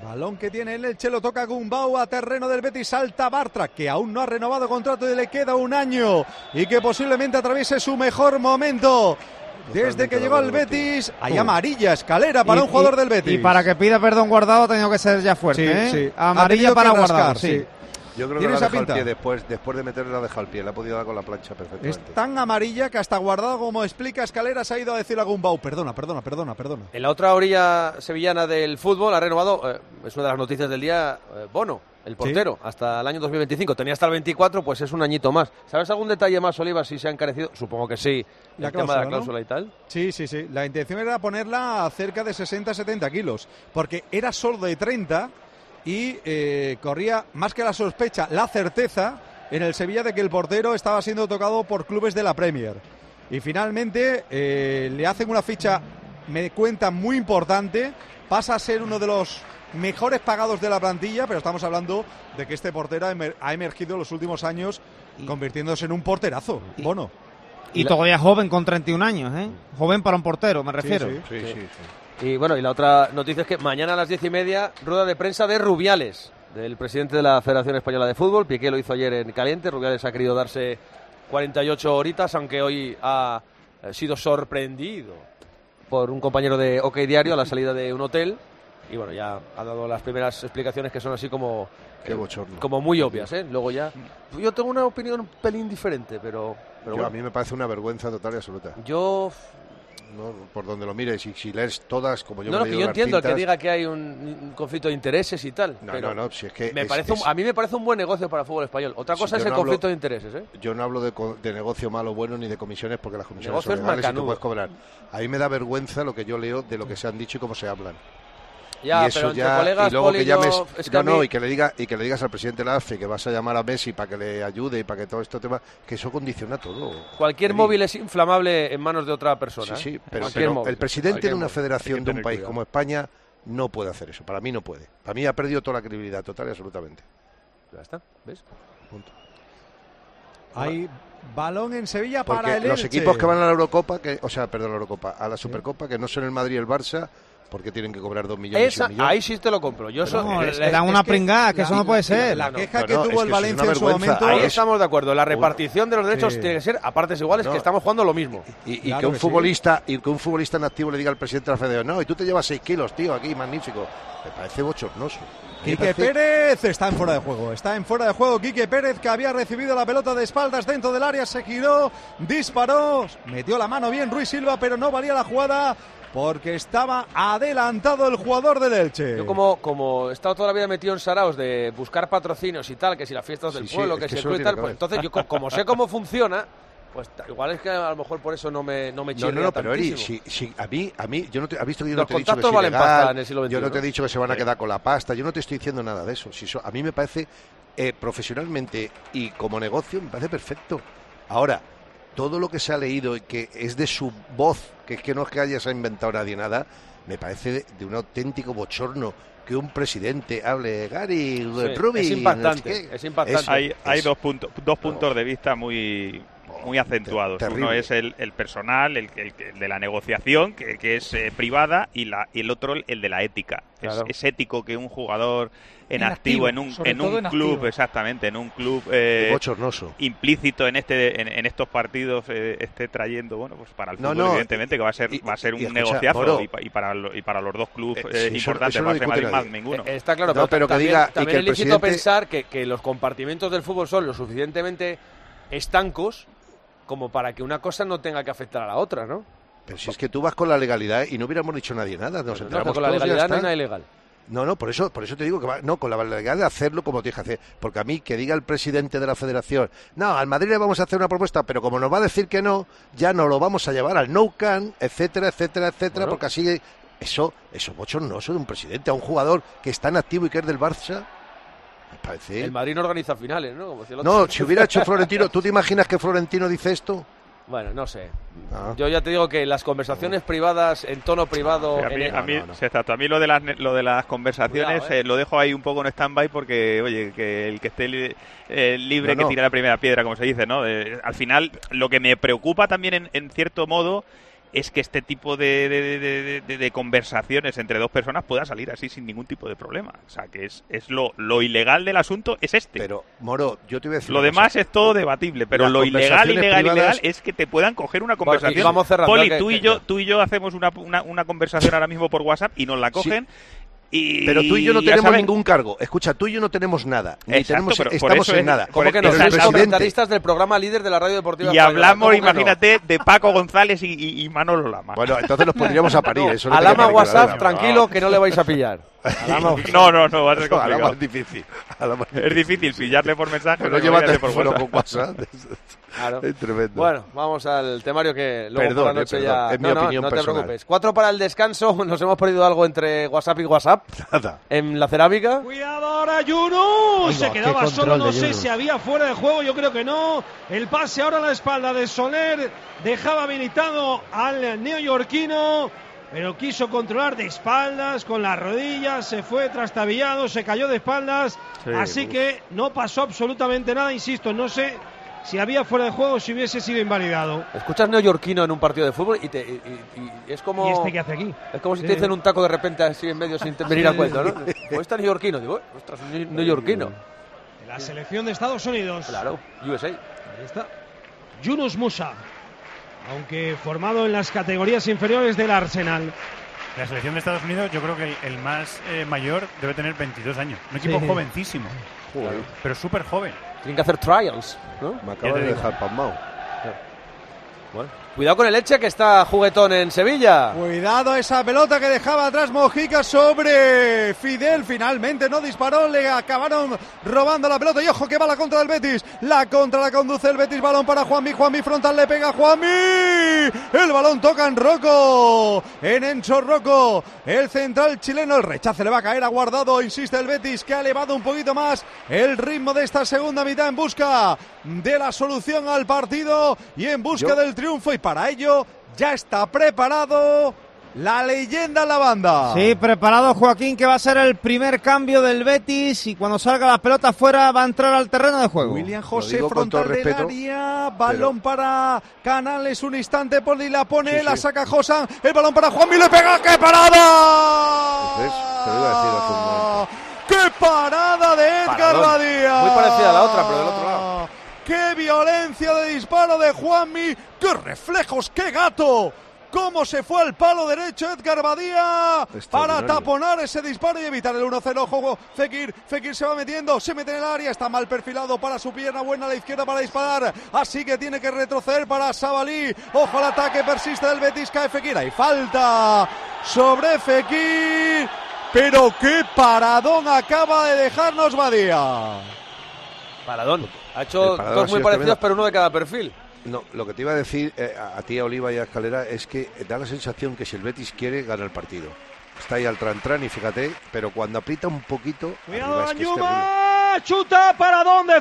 Balón que tiene el Elche, lo toca Gumbau a terreno del Betis, salta Bartra, que aún no ha renovado contrato y le queda un año y que posiblemente atraviese su mejor momento. Desde que llegó al Betis, hay amarilla, Escalera para un jugador del Betis.
Y para que pida perdón Guardado ha tenido que ser ya fuerte,
sí.
Amarilla para Guardado, sí.
Yo creo que le ha dejado el pie después de meterle, le ha dejado el pie, le ha podido dar con la plancha perfectamente.
Es tan amarilla que hasta Guardado, como explica Escalera, se ha ido a decir a Gumbau, perdona.
En la otra orilla sevillana del fútbol ha renovado, es una de las noticias del día, Bono, el portero, hasta el año 2025. Tenía hasta el 24, pues es un añito más. ¿Sabes algún detalle más, Oliva, si se ha encarecido? Supongo que sí, el tema de la cláusula, ¿no? Y tal.
Sí. La intención era ponerla a cerca de 60-70 kilos, porque era sordo de 30 y corría más que la sospecha, la certeza en el Sevilla de que el portero estaba siendo tocado por clubes de la Premier. Y finalmente le hacen una ficha, me cuentan, muy importante. Pasa a ser uno de los mejores pagados de la plantilla, pero estamos hablando de que este portero ha emergido en los últimos años convirtiéndose en un porterazo, Bono.
Y todavía joven, con 31 años, ¿eh? Joven para un portero, me refiero.
Sí.
Y bueno, y la otra noticia es que mañana a las 10:30, rueda de prensa de Rubiales, del presidente de la Federación Española de Fútbol. Piqué lo hizo ayer en caliente. Rubiales ha querido darse 48 horitas, aunque hoy ha sido sorprendido por un compañero de OK Diario a la salida de un hotel. Y bueno, ya ha dado las primeras explicaciones que son así como muy obvias, ¿eh? Luego ya... Yo tengo una opinión un pelín diferente, pero bueno.
A mí me parece una vergüenza total y absoluta.
Yo...
No, por donde lo mires, y si lees todas, como yo
no,
me he leído
yo
las
entiendo
cintas,
que diga que hay un conflicto de intereses y tal.
No, si es que
a mí me parece un buen negocio para el fútbol español. Otra cosa es el conflicto de intereses, ¿eh?
Yo no hablo de negocio malo o bueno ni de comisiones, porque las comisiones
negocio
son legales y tú puedes cobrar. A mí me da vergüenza lo que yo leo de lo que se han dicho y cómo se hablan.
Ya,
y eso
pero entre
ya,
colegas,
y luego
Poli,
que llames,
y
que le digas al presidente de la AFE que vas a llamar a Messi para que le ayude y para que todo esto tema, que eso condiciona todo.
Cualquier móvil es inflamable en manos de otra persona.
Sí, pero el presidente de una federación de un país como España no puede hacer eso. Para mí no puede. Para mí ha perdido toda la credibilidad, total y absolutamente.
Ya está, ¿ves?
Punto.
Hay balón en Sevilla
porque
para el
los
Elche.
equipos que van a la Eurocopa, a la Supercopa, que no son el Madrid y el Barça, porque tienen que cobrar 2 millones y un millón.
Ahí sí te lo compro. Le
dan una pringada, que eso no puede ser.
La queja que tuvo el Valencia en su momento.
Ahí estamos de acuerdo. La repartición de los derechos tiene que ser a partes iguales, que estamos jugando lo mismo.
Y que un futbolista en activo le diga al presidente de la Federación, no, y tú te llevas 6 kilos, tío, aquí, magnífico. Me parece bochornoso.
Quique Pérez está en fuera de juego. Quique Pérez, que había recibido la pelota de espaldas dentro del área, se giró, disparó, metió la mano bien Ruiz Silva, pero no valía la jugada porque estaba adelantado el jugador del Elche.
Yo como he estado toda la vida metido en saraos de buscar patrocinios y tal, que si las fiestas del pueblo, que si el club y tal, pues entonces yo como sé cómo funciona, pues igual es que a lo mejor por eso no me chirría
pero Eri, a mí yo no te, ¿has visto que yo no te he dicho que es
valen
ilegal,
pasta en el siglo XXI,
yo no te he dicho que se van a quedar con la pasta, yo no te estoy diciendo nada de eso. A mí me parece profesionalmente y como negocio me parece perfecto. Ahora, todo lo que se ha leído y que es de su voz, que es que no es que se ha inventado nadie nada, me parece de un auténtico bochorno que un presidente hable Gary Rubin.
Es impactante.
Hay dos puntos de vista muy acentuados. Uno es el personal, el de la negociación, que es privada, y el otro el de la ética. Claro. Es ético que un jugador en activo en un club, exactamente, en un club
bochornoso,
implícito en estos partidos esté trayendo, bueno, pues para el fútbol evidentemente que va a ser un negociazo y para los dos clubes importantes,
eso
Barça y Madrid más ninguno.
Está claro, pero también es lícito pensar que los compartimentos del fútbol son lo suficientemente estancos como para que una cosa no tenga que afectar a la otra, ¿no?
Pero si es que tú vas con la legalidad y no hubiéramos dicho nadie nada, nos enteramos
con la legalidad no hay nada ilegal.
No, por eso te digo que con la legalidad de hacerlo como tienes que hacer, porque a mí que diga el presidente de la Federación, no, al Madrid le vamos a hacer una propuesta, pero como nos va a decir que no, ya no lo vamos a llevar al Nou Camp, etcétera, bueno, porque así eso bochornoso de un presidente a un jugador que está en activo y que es del Barça. Parece...
El Madrid no organiza finales, ¿no?
Si hubiera hecho Florentino, ¿tú te imaginas que Florentino dice esto?
Bueno, no sé. Yo ya te digo que las conversaciones privadas, en tono privado...
A mí lo de las conversaciones lo dejo ahí un poco en stand-by porque, oye, que el que esté libre que tire la primera piedra, como se dice, ¿no? Al final, lo que me preocupa también, en cierto modo, es que este tipo de conversaciones entre dos personas pueda salir así sin ningún tipo de problema. O sea, que es lo ilegal del asunto es este.
Pero, Moro, yo te voy a decir
lo demás es todo debatible, pero lo ilegal es que te puedan coger una conversación.
Vamos cerrando,
Poli, tú y yo hacemos una conversación ahora mismo por WhatsApp y nos la cogen.
Pero tú y yo no tenemos ningún cargo. Escucha, tú y yo no tenemos nada. Ni estamos en nada.
¿Cómo que no? Sois comentaristas del programa líder de la radio deportiva
y española. Hablamos, imagínate, de Paco González y Manolo Lama.
Bueno, entonces nos pondríamos a parir. Eso
a Lama WhatsApp, tranquilo, que no le vais a pillar.
No, va a ser complicado.
A Lama es difícil.
Es difícil pillarle por mensaje.
Pero no lleva teléfono con WhatsApp.
Claro.
Es tremendo.
Bueno, vamos al temario que luego por la noche ya...
Es mi opinión
no
personal.
te preocupes. 4 para el descanso. Nos hemos perdido algo entre WhatsApp y WhatsApp.
Nada.
En la cerámica.
Cuidado ahora, Yunus. Se quedaba solo, no sé si había fuera de juego. Yo creo que no. El pase ahora a la espalda de Soler. Dejaba habilitado al neoyorquino. Pero quiso controlar de espaldas, con las rodillas, se fue trastabillado, se cayó de espaldas. Sí, así que no pasó absolutamente nada, insisto, no sé si había fuera de juego o si hubiese sido invalidado.
Escuchas neoyorquino en un partido de fútbol y es como...
¿Y este qué hace aquí?
Es como si te dicen un taco de repente así en medio sin venir a cuento, ¿no? ¿Cómo está neoyorquino? Digo, ostras, neoyorquino.
La selección de Estados Unidos.
Claro, USA.
Ahí está. Yunus Musa. Aunque formado en las categorías inferiores del Arsenal.
La selección de Estados Unidos, yo creo que el más mayor debe tener 22 años. Un equipo jovencísimo.
Joder.
Pero súper joven.
Tienen que hacer trials, ¿no?
Me acaba de dejar pasmado.
Bueno, cuidado con el Elche, que está juguetón en Sevilla.
Cuidado esa pelota que dejaba atrás Mojica sobre Fidel. Finalmente no disparó, le acabaron robando la pelota. Y ojo que va la contra del Betis. La contra la conduce el Betis. Balón para Juanmi. Juanmi frontal, le pega a Juanmi. El balón toca en Rocco. En Enzo Rocco. El central chileno. El rechace le va a caer a Guardado. Insiste el Betis, que ha elevado un poquito más el ritmo de esta segunda mitad en busca de la solución al partido y en busca del triunfo. Y para ello ya está preparado la leyenda en la banda.
Sí, preparado Joaquín, que va a ser el primer cambio del Betis y cuando salga la pelota fuera va a entrar al terreno de juego.
William José frontal del área, balón para Canales, un instante, Poli la pone, la saca Josan, el balón para Juanmi, le pega, ¡qué parada!
Te lo iba a decir hace un momento.
¡Qué parada de Edgar Badía!
Muy parecida a la otra, pero del otro lado.
¡Qué violencia de disparo de Juanmi! ¡Qué reflejos, qué gato! ¿Cómo se fue al palo derecho Edgar Badía para taponar ese disparo y evitar el 1-0? Juego Fekir se va metiendo, se mete en el área, está mal perfilado para su pierna buena a la izquierda para disparar, así que tiene que retroceder para Sabalí. Ojo al ataque, persiste del Betis, cae Fekir, hay falta sobre Fekir, pero qué paradón acaba de dejarnos Badía.
Paradón. Ha hecho dos muy parecidos, pero uno de cada perfil.
No, lo que te iba a decir a ti, a Oliva y a Escalera, es que da la sensación que si el Betis quiere, gana el partido. Está ahí al tran y fíjate, pero cuando aprieta un poquito...
¡Cuidado, Danjuma! ¡Chuta para dónde,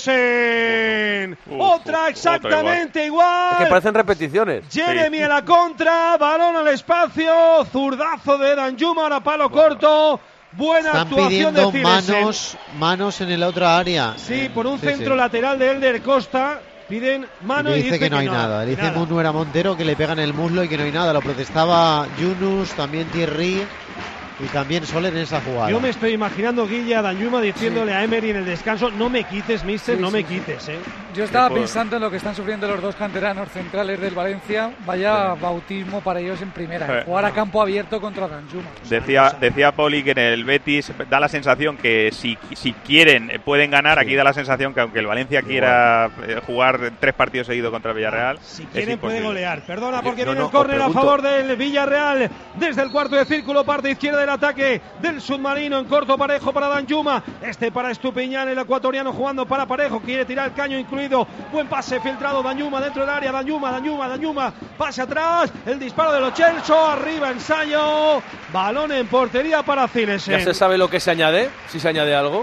Cilesen! Otra exactamente igual.
Es que parecen repeticiones.
Jeremy a la contra, balón al espacio, zurdazo de Danjuma, ahora palo corto. Buena
Están
actuación de
pidiendo manos en el otra área.
Sí, por un centro lateral de Elder Costa. Piden mano y dice
que no hay nada. Dice Munuera Montero que le pegan el muslo y que no hay nada. Lo protestaba Yunus, también Thierry y también Soler en esa jugada.
Yo me estoy imaginando, Guille, a Danjuma diciéndole a Emery en el descanso: no me quites, mister, no me quites.
Yo estaba pensando en lo que están sufriendo los dos canteranos centrales del Valencia. Vaya bautismo para ellos en primera. Jugar a campo abierto contra Danjuma.
Decía Poli que en el Betis da la sensación que si quieren pueden ganar. Aquí da la sensación que aunque el Valencia quiera jugar 3 partidos seguidos contra el Villarreal,
si quieren puede golear. Perdona, porque viene el córner a favor del Villarreal desde el cuarto de círculo, parte izquierda del ataque del submarino, en corto Parejo para Danjuma, para Estupiñán, el ecuatoriano jugando para Parejo, quiere tirar el caño incluido, buen pase filtrado, Danjuma dentro del área, Danjuma, pase atrás, el disparo de Lo Celso, arriba ensayo, balón en portería para Cilesen.
¿Ya se sabe lo que se añade? ¿Si se añade algo?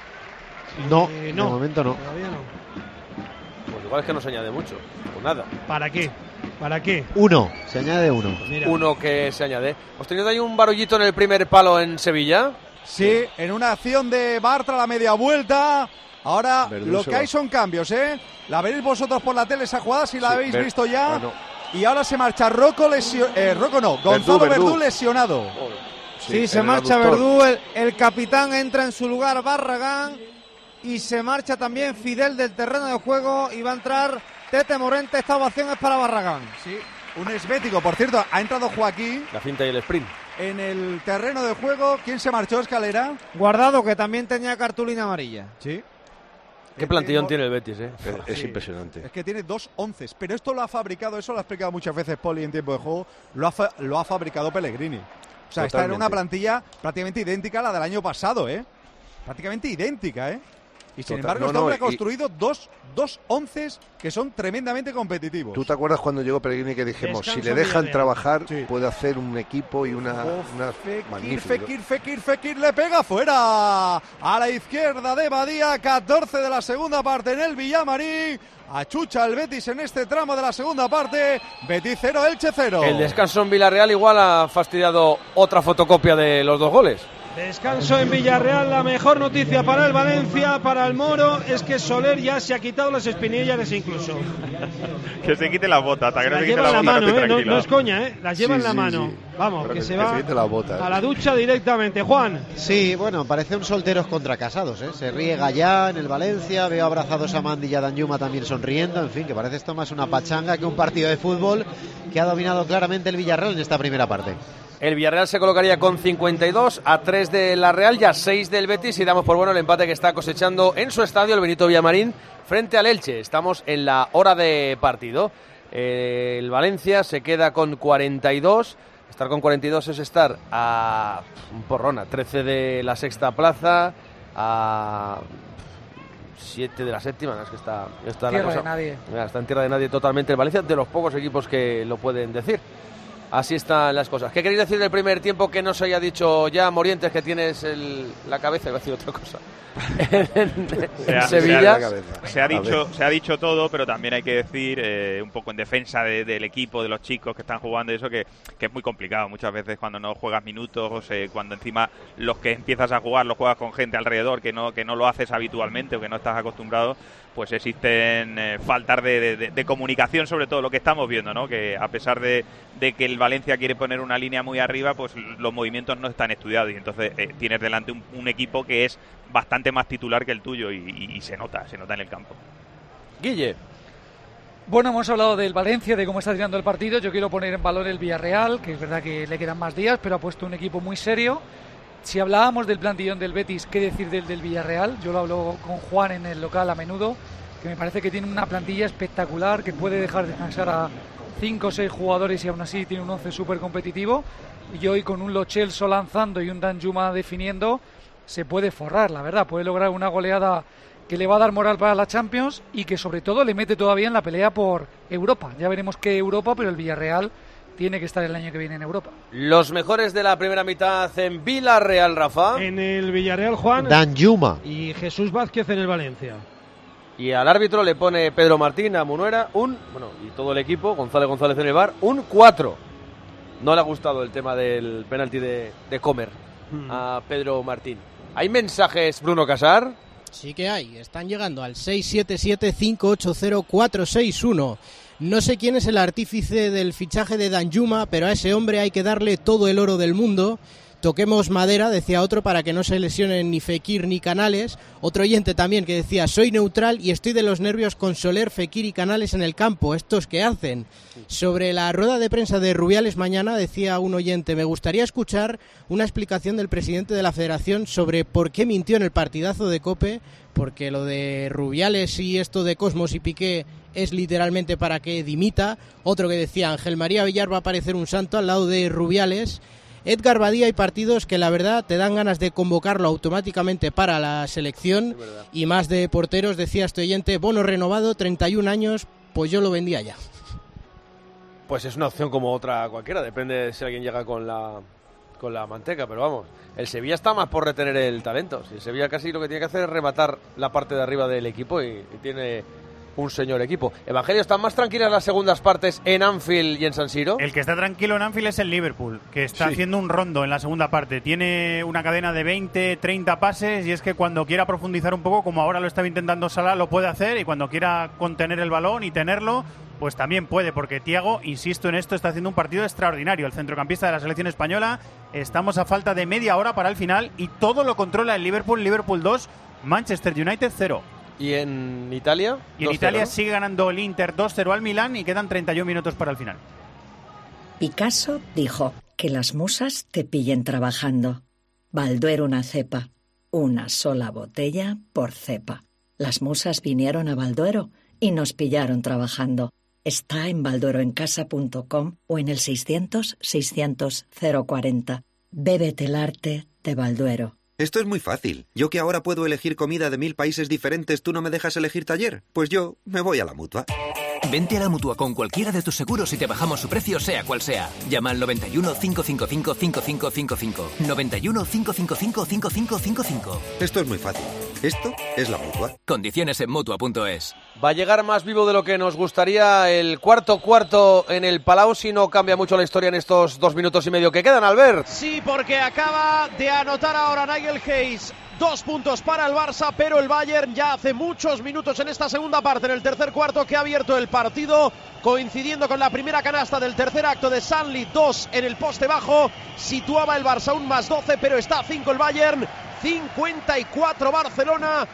No, de momento no.
Todavía no.
Pues igual es que no se añade mucho, pues nada.
¿Para qué?
Se añade uno.
Mira.
Uno que se añade. ¿Os tenido ahí un barullito en el primer palo en Sevilla?
Sí, en una acción de Bartra a la media vuelta. Ahora lo que hay son cambios, ¿eh? La veréis vosotros por la tele esa jugada, si la habéis visto ya. y ahora se marcha Gonzalo Verdú lesionado.
Sí, se marcha Verdú, el capitán, entra en su lugar Barragán y se marcha también Fidel del terreno de juego y va a entrar Tete Morente. Esta ovación es para Barragán.
Sí, un esbético, por cierto, ha entrado Joaquín.
La finta y el sprint.
En el terreno de juego, ¿quién se marchó, Escalera?
Guardado, que también tenía cartulina amarilla.
Sí.
Qué plantillón tiene el Betis,
Es
Sí,
impresionante.
Es que tiene 2 onces, pero esto lo ha fabricado, eso lo ha explicado muchas veces Poli en tiempo de juego, lo ha fabricado Pellegrini. O sea, está en una plantilla prácticamente idéntica a la del año pasado, prácticamente idéntica, Y sin embargo, este hombre ha construido dos onces que son tremendamente competitivos.
¿Tú te acuerdas cuando llegó Pellegrini que dijimos, si le dejan trabajar, puede hacer un equipo y una magnífica?
Fekir le pega fuera a la izquierda de Badía, 14 de la segunda parte en el Villamarín. Achucha el Betis en este tramo de la segunda parte. Betis 0, Elche 0.
El descanso en Villarreal igual ha fastidiado otra fotocopia de los 2 goles.
Descanso en Villarreal. La mejor noticia para el Valencia, para el Moro, es que Soler ya se ha quitado las espinillas incluso.
Que se quite la bota, hasta que no se quite
la
bota.
Mano, no es coña, las lleva en la mano.
Sí.
Vamos, que se va
la bota,
a la ducha directamente. Juan.
Sí, bueno, parece un solteros contra casados, Se riega ya en el Valencia, veo abrazados a Mandi y a Danjuma también sonriendo, en fin, que parece esto más una pachanga que un partido de fútbol que ha dominado claramente el Villarreal en esta primera parte.
El Villarreal se colocaría con 52 a 3 de la Real y a 6 del Betis y damos por bueno el empate que está cosechando en su estadio el Benito Villamarín frente al Elche. Estamos en la hora de partido. El Valencia se queda con 42. Estar con 42 es estar a un porrón, a 13 de la sexta plaza, a 7 de la séptima. Es que está
tierra
la cosa,
de nadie.
Está en tierra de nadie totalmente el Valencia, de los pocos equipos que lo pueden decir. Así están las cosas. ¿Qué queréis decir del primer tiempo que no se haya dicho ya, Morientes, que tienes la cabeza? Iba a decir otra cosa. en Sevilla.
Se ha dicho todo, pero también hay que decir, un poco en defensa del equipo, de los chicos que están jugando, eso que es muy complicado muchas veces cuando no juegas minutos, cuando encima los que empiezas a jugar los juegas con gente alrededor que no lo haces habitualmente o que no estás acostumbrado, pues existen faltas de comunicación, sobre todo lo que estamos viendo, ¿no? Que a pesar de que el Valencia quiere poner una línea muy arriba, pues los movimientos no están estudiados y entonces tienes delante un equipo que es bastante más titular que el tuyo y se nota en el campo.
Guille.
Bueno, hemos hablado del Valencia, de cómo está tirando el partido. Yo quiero poner en valor el Villarreal, que es verdad que le quedan más días, pero ha puesto un equipo muy serio. Si hablábamos del plantillón del Betis, ¿qué decir del Villarreal? Yo lo hablo con Juan en el local a menudo, que me parece que tiene una plantilla espectacular, que puede dejar descansar a 5 o 6 jugadores y aún así tiene un 11 súper competitivo. Y hoy con un Lo Celso lanzando y un Danjuma definiendo, se puede forrar, la verdad. Puede lograr una goleada que le va a dar moral para la Champions y que sobre todo le mete todavía en la pelea por Europa. Ya veremos qué Europa, pero el Villarreal tiene que estar el año que viene en Europa.
Los mejores de la primera mitad en Villarreal, Rafa.
En el Villarreal, Juan.
Danjuma.
Y Jesús Vázquez en el Valencia.
Y al árbitro le pone Pedro Martín a Munuera y todo el equipo, González en el VAR, un 4. No le ha gustado el tema del penalti de Comer a Pedro Martín. ¿Hay mensajes, Bruno Casar?
Sí que hay, están llegando al 677-580-461. No sé quién es el artífice del fichaje de Danjuma, pero a ese hombre hay que darle todo el oro del mundo. Toquemos madera, decía otro, para que no se lesionen ni Fekir ni Canales. Otro oyente también que decía, soy neutral y estoy de los nervios con Soler, Fekir y Canales en el campo. ¿Estos qué hacen? Sobre la rueda de prensa de Rubiales mañana, decía un oyente, me gustaría escuchar una explicación del presidente de la Federación sobre por qué mintió en el partidazo de COPE, porque lo de Rubiales y esto de Cosmos y Piqué es literalmente para que dimita. Otro que decía, Ángel María Villar va a parecer un santo al lado de Rubiales. Edgar Badía, hay partidos que la verdad te dan ganas de convocarlo automáticamente para la selección y más de porteros, decía este oyente, Bono renovado, 31 años, pues yo lo vendía ya.
Pues es una opción como otra cualquiera, depende de si alguien llega con la manteca, pero vamos, el Sevilla está más por retener el talento. Si el Sevilla casi lo que tiene que hacer es rematar la parte de arriba del equipo y tiene un señor equipo. Evangelio, ¿están más tranquilas las segundas partes en Anfield y en San Siro?
El que está tranquilo en Anfield es el Liverpool, que está haciendo un rondo en la segunda parte. Tiene una cadena de 20, 30 pases y es que cuando quiera profundizar un poco, como ahora lo estaba intentando Salah, lo puede hacer y cuando quiera contener el balón y tenerlo, Pues también puede, porque Thiago, insisto en esto, está haciendo un partido extraordinario. El centrocampista de la selección española. Estamos a falta de media hora para el final y todo lo controla el Liverpool. Liverpool 2, Manchester United 0.
¿Y en Italia?
Y en Italia sigue ganando el Inter 2-0 al Milán y quedan 31 minutos para el final.
Picasso dijo que las musas te pillen trabajando. Balduero una cepa, una sola botella por cepa. Las musas vinieron a Balduero y nos pillaron trabajando. Está en baldueroencasa.com o en el 600-600-040. Bébete el arte de Balduero.
Esto es muy fácil. Yo que ahora puedo elegir comida de 1000 países diferentes, ¿tú no me dejas elegir taller? Pues yo me voy a la Mutua.
Vente a la Mutua con cualquiera de tus seguros y te bajamos su precio sea cual sea. Llama al 91 555 5555. 91 555 5555.
Esto es muy fácil. Esto es la Mutua.
Condiciones en Mutua.es.
Va a llegar más vivo de lo que nos gustaría el cuarto en el Palau si no cambia mucho la historia en estos 2 minutos y medio que quedan, Albert.
Sí, porque acaba de anotar ahora Nigel Hayes. 2 puntos para el Barça, pero el Bayern ya hace muchos minutos en esta segunda parte, en el tercer cuarto, que ha abierto el partido, coincidiendo con la primera canasta del tercer acto de Sanli, 2 en el poste bajo, situaba el Barça un más 12, pero está a 5 el Bayern, 54 Barcelona,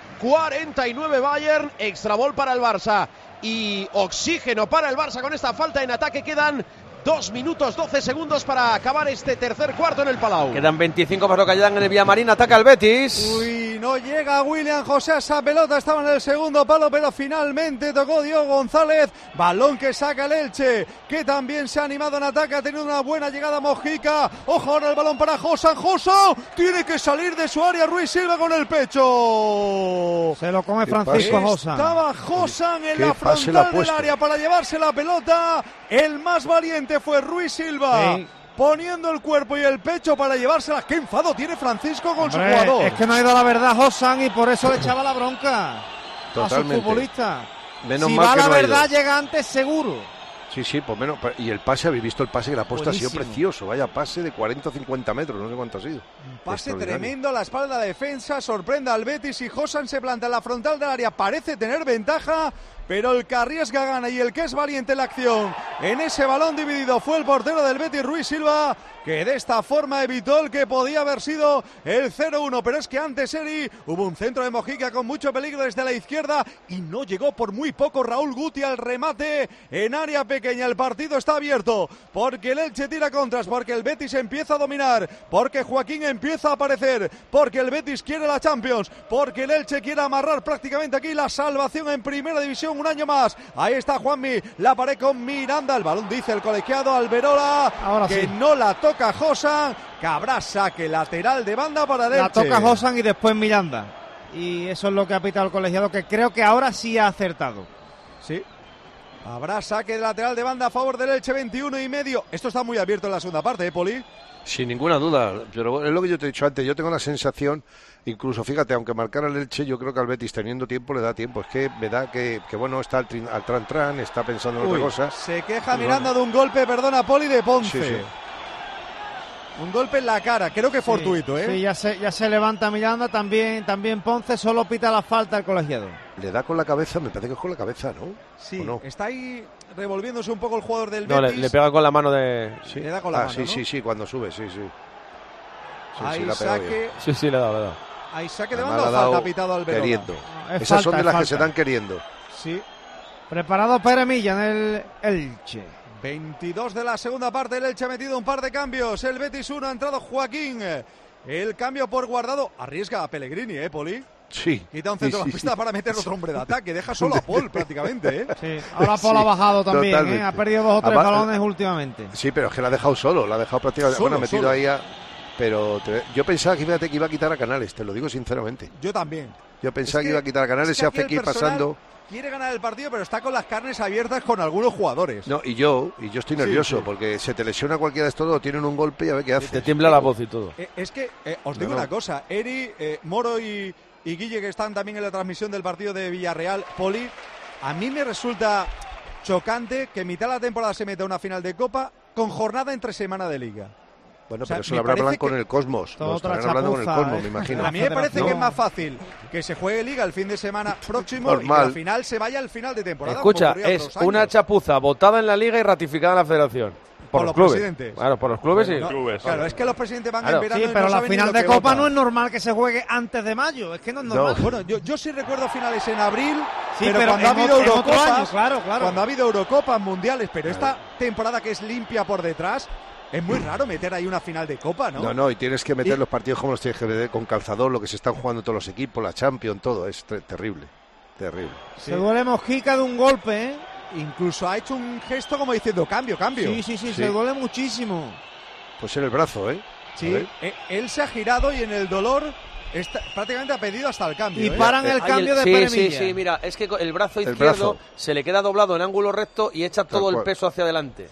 49 Bayern, extra ball para el Barça y oxígeno para el Barça con esta falta en ataque. Quedan 2 minutos 12 segundos para acabar este tercer cuarto en el Palau.
Quedan 25 para lo que quedan en el Villamarín. Ataca el Betis.
Uy, no llega William José a esa pelota. Estaba en el segundo palo, pero finalmente tocó Diego González. Balón que saca el Elche, que también se ha animado en ataque. Ha tenido una buena llegada Mojica. Ojo ahora el balón para Josan. Josan tiene que salir de su área. Ruiz Silva con el pecho.
Se lo come Francisco Josan.
Estaba Josan en la frontal del área para llevarse la pelota. El más valiente fue Ruiz Silva, sí, poniendo el cuerpo y el pecho para llevársela. ¡Qué enfado tiene Francisco con su jugador!
Es que no ha ido a la verdad Josan y por eso le echaba la bronca.
Totalmente.
A su futbolista.
Menos
si
mal
va
que
la
no
verdad llega antes seguro.
Sí, pues menos. Y el pase, habéis visto el pase que la ha puesto, ha sido precioso. Vaya pase de 40 o 50 metros, no sé cuánto ha sido.
Un pase tremendo a la espalda de la defensa, sorprende al Betis y Josan se planta en la frontal del área, parece tener ventaja, pero el que arriesga gana y el que es valiente en la acción en ese balón dividido fue el portero del Betis, Ruiz Silva, que de esta forma evitó el que podía haber sido el 0-1, pero es que antes Eri hubo un centro de Mojica con mucho peligro desde la izquierda y no llegó por muy poco Raúl Guti al remate en área pequeña. El partido está abierto porque el Elche tira contras, porque el Betis empieza a dominar, porque Joaquín empieza a aparecer, porque el Betis quiere la Champions, porque el Elche quiere amarrar prácticamente aquí la salvación en primera división un año más. Ahí está Juanmi, la pared con Miranda, el balón dice el colegiado Alberola, ahora que sí, no la toca Josan, que habrá saque lateral de banda para el Elche.
La toca Josan y después Miranda, y eso es lo que ha pitado el colegiado, que creo que ahora sí ha acertado.
Sí, habrá saque de lateral de banda a favor del Elche, 21,5. Esto está muy abierto en la segunda parte, Poli.
Sin ninguna duda, pero es lo que yo te he dicho antes, yo tengo la sensación, incluso fíjate, aunque marcara el Elche, yo creo que al Betis teniendo tiempo le da tiempo, es que me da que bueno, está al tran, está pensando en otra cosa.
Se queja Miranda de un golpe, perdona Poli, de Ponce.
Sí.
Un golpe en la cara, creo que fortuito, ¿eh?
Sí, ya se levanta Miranda, también Ponce, solo pita la falta el colegiado.
Le da con la cabeza, me parece que es con la cabeza, ¿no?
Sí,
no?
Está ahí revolviéndose un poco el jugador del
no,
Betis.
Le pega con la mano de...
Sí.
Le da con la mano,
sí,
¿no?
sí, cuando sube, sí.
Ahí
la
saque...
Sí, le ha dado.
Ahí saque de banda o falta pitado al Verona.
Queriendo. Esas
falta,
son de las
falta.
que se dan queriendo.
Sí.
Preparado Pere Milla en el Elche.
22 de la segunda parte, el Elche ha metido un par de cambios. El Betis 1, ha entrado Joaquín. El cambio por Guardado. Arriesga a Pellegrini, Poli.
Sí.
Quita un centrocampista para meter otro hombre de ataque. Deja solo a Paul prácticamente,
Sí. Ahora Paul ha bajado también, Ha perdido 2 o 3 balones últimamente.
Sí, pero es que la ha dejado solo. La ha dejado prácticamente...
Solo,
ha metido ahí a... Pero yo pensaba que iba a quitar a Canales, te lo digo sinceramente.
Yo también.
Yo pensaba que iba a quitar a Canales y a Fekir pasando...
Quiere ganar el partido, pero está con las carnes abiertas con algunos jugadores.
No, y yo estoy nervioso, porque se te lesiona cualquiera de estos dos, tienen un golpe y a ver qué hace.
Te tiembla la voz y todo.
Es que, os digo una cosa, Eri, Moro y Guille, que están también en la transmisión del partido de Villarreal, Poli, a mí me resulta chocante que en mitad de la temporada se meta una final de Copa con jornada entre semana de Liga.
Bueno, pero eso lo habrá hablado con el Cosmos. Lo estarán hablando con el Cosmos, me imagino.
A mí me parece que es más fácil que se juegue Liga el fin de semana próximo y que al final se vaya al final de temporada.
Escucha, es una chapuza votada en la Liga y ratificada en la Federación. Por los clubes. Presidentes. Claro, por los clubes y...
Claro, es que los presidentes van en verano.
Sí, pero la final de Copa no es normal que se juegue antes de mayo. Es que no es normal.
Bueno, yo sí recuerdo finales en abril, pero cuando ha habido Eurocopas, cuando ha habido Eurocopas mundiales, pero esta temporada que es limpia por detrás, es muy raro meter ahí una final de Copa, ¿no?
No, y tienes que meter los partidos como los tienes que meter con calzador, lo que se están jugando todos los equipos, la Champions, todo. Es terrible.
Se duele Mojica de un golpe, ¿eh?
Incluso ha hecho un gesto como diciendo cambio.
Sí, se duele muchísimo.
Pues en el brazo, ¿eh?
Sí, él se ha girado y en el dolor prácticamente ha pedido hasta el cambio.
Y paran el cambio de Pere Milla.
Sí, mira, es que el brazo izquierdo se le queda doblado en ángulo recto y echa todo el peso hacia adelante.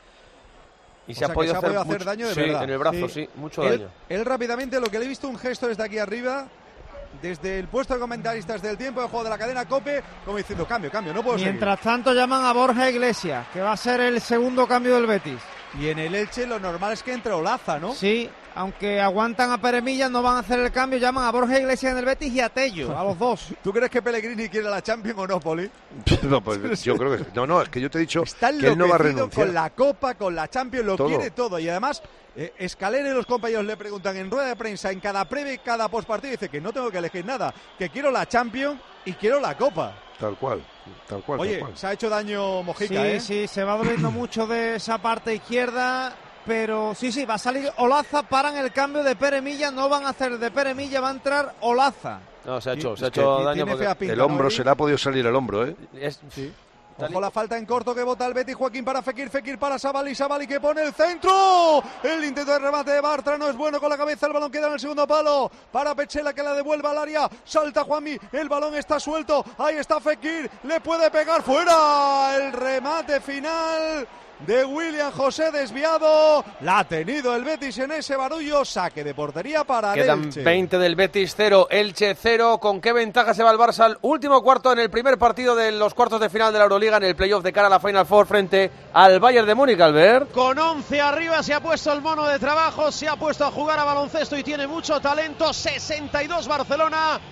Y se ha podido hacer
daño de verdad.
En el brazo, mucho daño.
Él rápidamente, lo que le he visto un gesto desde aquí arriba, desde el puesto de comentaristas del tiempo de juego de la cadena COPE, como diciendo cambio, no puedo seguir.
Mientras tanto llaman a Borja Iglesias, que va a ser el segundo cambio del Betis.
Y en el Elche lo normal es que entre Olaza, ¿no?
Sí, aunque aguantan a Pere Milla, no van a hacer el cambio, llaman a Borja Iglesias en el Betis y a Tello, a los dos.
¿Tú crees que Pellegrini quiere la Champions o no, Poli?
No, pues yo creo que no, es que yo te he dicho que él no va a renunciar.
Con la Copa, con la Champions, lo quiere todo. Y además, Escalera y los compañeros le preguntan en rueda de prensa, en cada previa y cada postpartido, dice que no tengo que elegir nada, que quiero la Champions y quiero la Copa.
Tal cual.
Oye, se ha hecho daño Mojica,
Sí, se va doliendo mucho de esa parte izquierda, pero sí, va a salir Olaza, paran el cambio de Pere Milla, no van a hacer de Pere Milla, va a entrar Olaza.
No, se ha hecho daño porque
el hombro, se le ha podido salir el hombro, ¿eh?
Sí. Ojo la falta en corto que bota el Betis. Joaquín para Fekir para Sabali que pone el centro. El intento de remate de Bartra no es bueno con la cabeza. El balón queda en el segundo palo para Pechela, que la devuelve al área. Salta Juanmi, el balón está suelto. Ahí está Fekir, le puede pegar fuera. El remate final de William José desviado. La ha tenido el Betis en ese barullo. Saque de portería para el
Quedan
Elche.
20 del Betis, 0, Elche 0. ¿Con qué ventaja se va el Barça al último cuarto en el primer partido de los cuartos de final de la Euroliga en el playoff de cara a la Final Four frente al Bayern de Múnich, Albert?
Con 11 arriba se ha puesto el mono de trabajo, se ha puesto a jugar a baloncesto y tiene mucho talento. 62 Barcelona,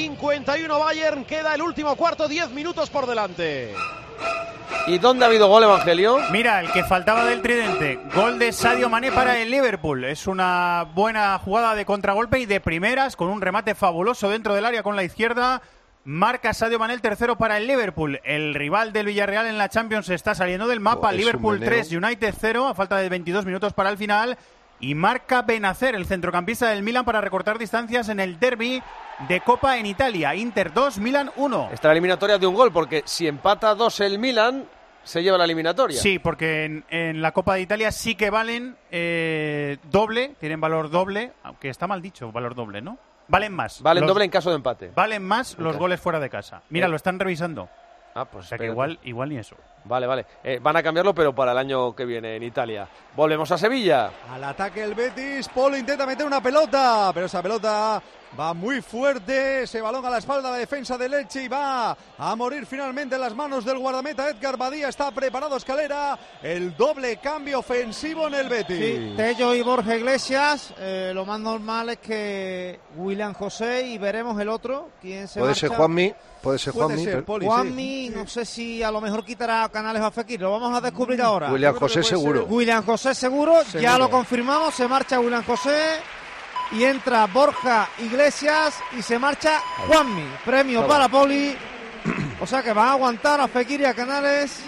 51 Bayern. Queda el último cuarto, 10 minutos por delante.
¿Y dónde ha habido gol, Evangelio?
Mira, el que faltaba del tridente. Gol de Sadio Mané para el Liverpool. Es una buena jugada de contragolpe y de primeras, con un remate fabuloso dentro del área con la izquierda. Marca Sadio Mané el tercero para el Liverpool. El rival del Villarreal en la Champions está saliendo del mapa. Liverpool 3, United 0, a falta de 22 minutos para el final. Y marca Benacer, el centrocampista del Milan, para recortar distancias en el derbi de Copa en Italia. Inter 2, Milan 1.
Está la eliminatoria de un gol, porque si empata 2 el Milan, se lleva la eliminatoria.
Sí, porque en la Copa de Italia sí que valen doble, tienen valor doble, aunque está mal dicho, valor doble, ¿no? Valen más.
Valen doble en caso de empate.
Valen más los goles fuera de casa. Mira, lo están revisando.
Pues
o sea que igual ni eso.
Vale. Van a cambiarlo, pero para el año que viene en Italia. Volvemos a Sevilla.
Al ataque el Betis. Polo intenta meter una pelota, pero esa pelota va muy fuerte. Ese balón a la espalda de la defensa del Elche y va a morir finalmente en las manos del guardameta Edgar Badía. Está preparado Escalera. El doble cambio ofensivo en el Betis.
Sí, Tello y Borja Iglesias. Lo más normal es que William José, y veremos el otro. ¿Quién se
Puede
marcha?
ser Juanmi. Puede ser
Poli,
Juanmi, no sé si a lo mejor quitará Canales a Fekir. Lo vamos a descubrir ahora.
William José seguro.
William José seguro. Ya lo confirmamos. Se marcha William José. Y entra Borja Iglesias y se marcha Juanmi. Premio para Poli. O sea que van a aguantar a Fekir y a Canales.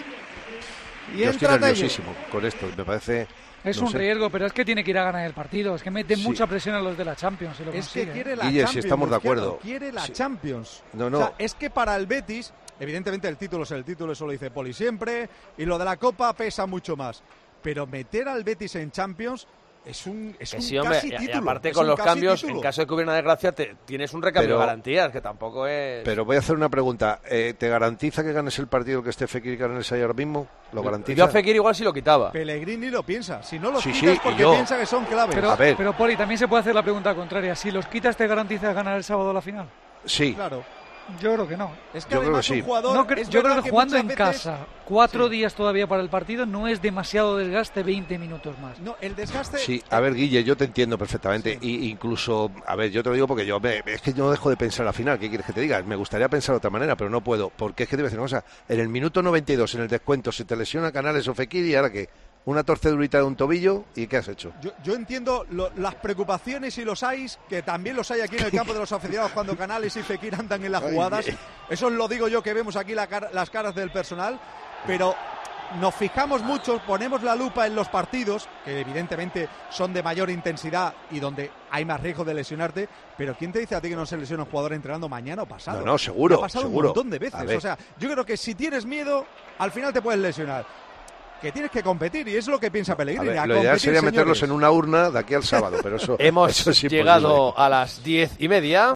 Y
Yo
entra
estoy nerviosísimo con esto. Me parece...
Es un riesgo, pero es que tiene que ir a ganar el partido. Es que mete mucha presión a los de la Champions. Si lo consigue.
Que quiere la
Guille,
Champions.
si estamos de acuerdo.
Quiere la Champions.
No.
O sea, es que para el Betis, evidentemente el título es el título, eso lo dice Poli siempre. Y lo de la Copa pesa mucho más. Pero meter al Betis en Champions es un
sí, hombre,
casi título.
Y aparte con los cambios, título. En caso de que hubiera una desgracia, tienes un recambio de garantías, que tampoco es...
Pero voy a hacer una pregunta. ¿Te garantiza que ganes el partido que esté Fekir y Canales ahí ahora mismo? ¿Lo garantiza?
Yo a Fekir igual sí lo quitaba.
Pellegrini lo piensa. Si no los quitas porque piensa que son claves.
Pero Poli, también se puede hacer la pregunta contraria. Si los quitas, ¿te garantizas ganar el sábado la final?
Sí.
Claro.
Yo creo que no.
Es que además un jugador...
yo creo que jugando en
veces...
casa, 4 días todavía para el partido, no es demasiado desgaste 20 minutos más.
No, el desgaste...
Sí, a ver, Guille, yo te entiendo perfectamente. Sí. Y incluso, a ver, yo te lo digo porque es que yo no dejo de pensar al final. ¿Qué quieres que te diga? Me gustaría pensar de otra manera, pero no puedo. Porque es que te voy a decir una cosa. En el minuto 92, en el descuento, se te lesiona Canales o Fekir y ahora ¿qué? Una torcedurita de un tobillo, ¿y qué has hecho?
Yo entiendo las preocupaciones y los hay, que también los hay aquí en el campo de los aficionados cuando Canales y Fekir andan en las jugadas. Eso lo digo yo, que vemos aquí las caras del personal, pero nos fijamos mucho, ponemos la lupa en los partidos, que evidentemente son de mayor intensidad y donde hay más riesgo de lesionarte, pero ¿quién te dice a ti que no se lesiona un jugador entrenando mañana o pasado?
No, seguro.
Ha pasado
seguro.
un montón de veces. O sea, yo creo que si tienes miedo, al final te puedes lesionar. Que tienes que competir, y es lo que piensa Pellegrini.
A ver, lo ideal sería meterlos en una urna de aquí al sábado, pero eso
hemos
eso es
llegado a las 10:30.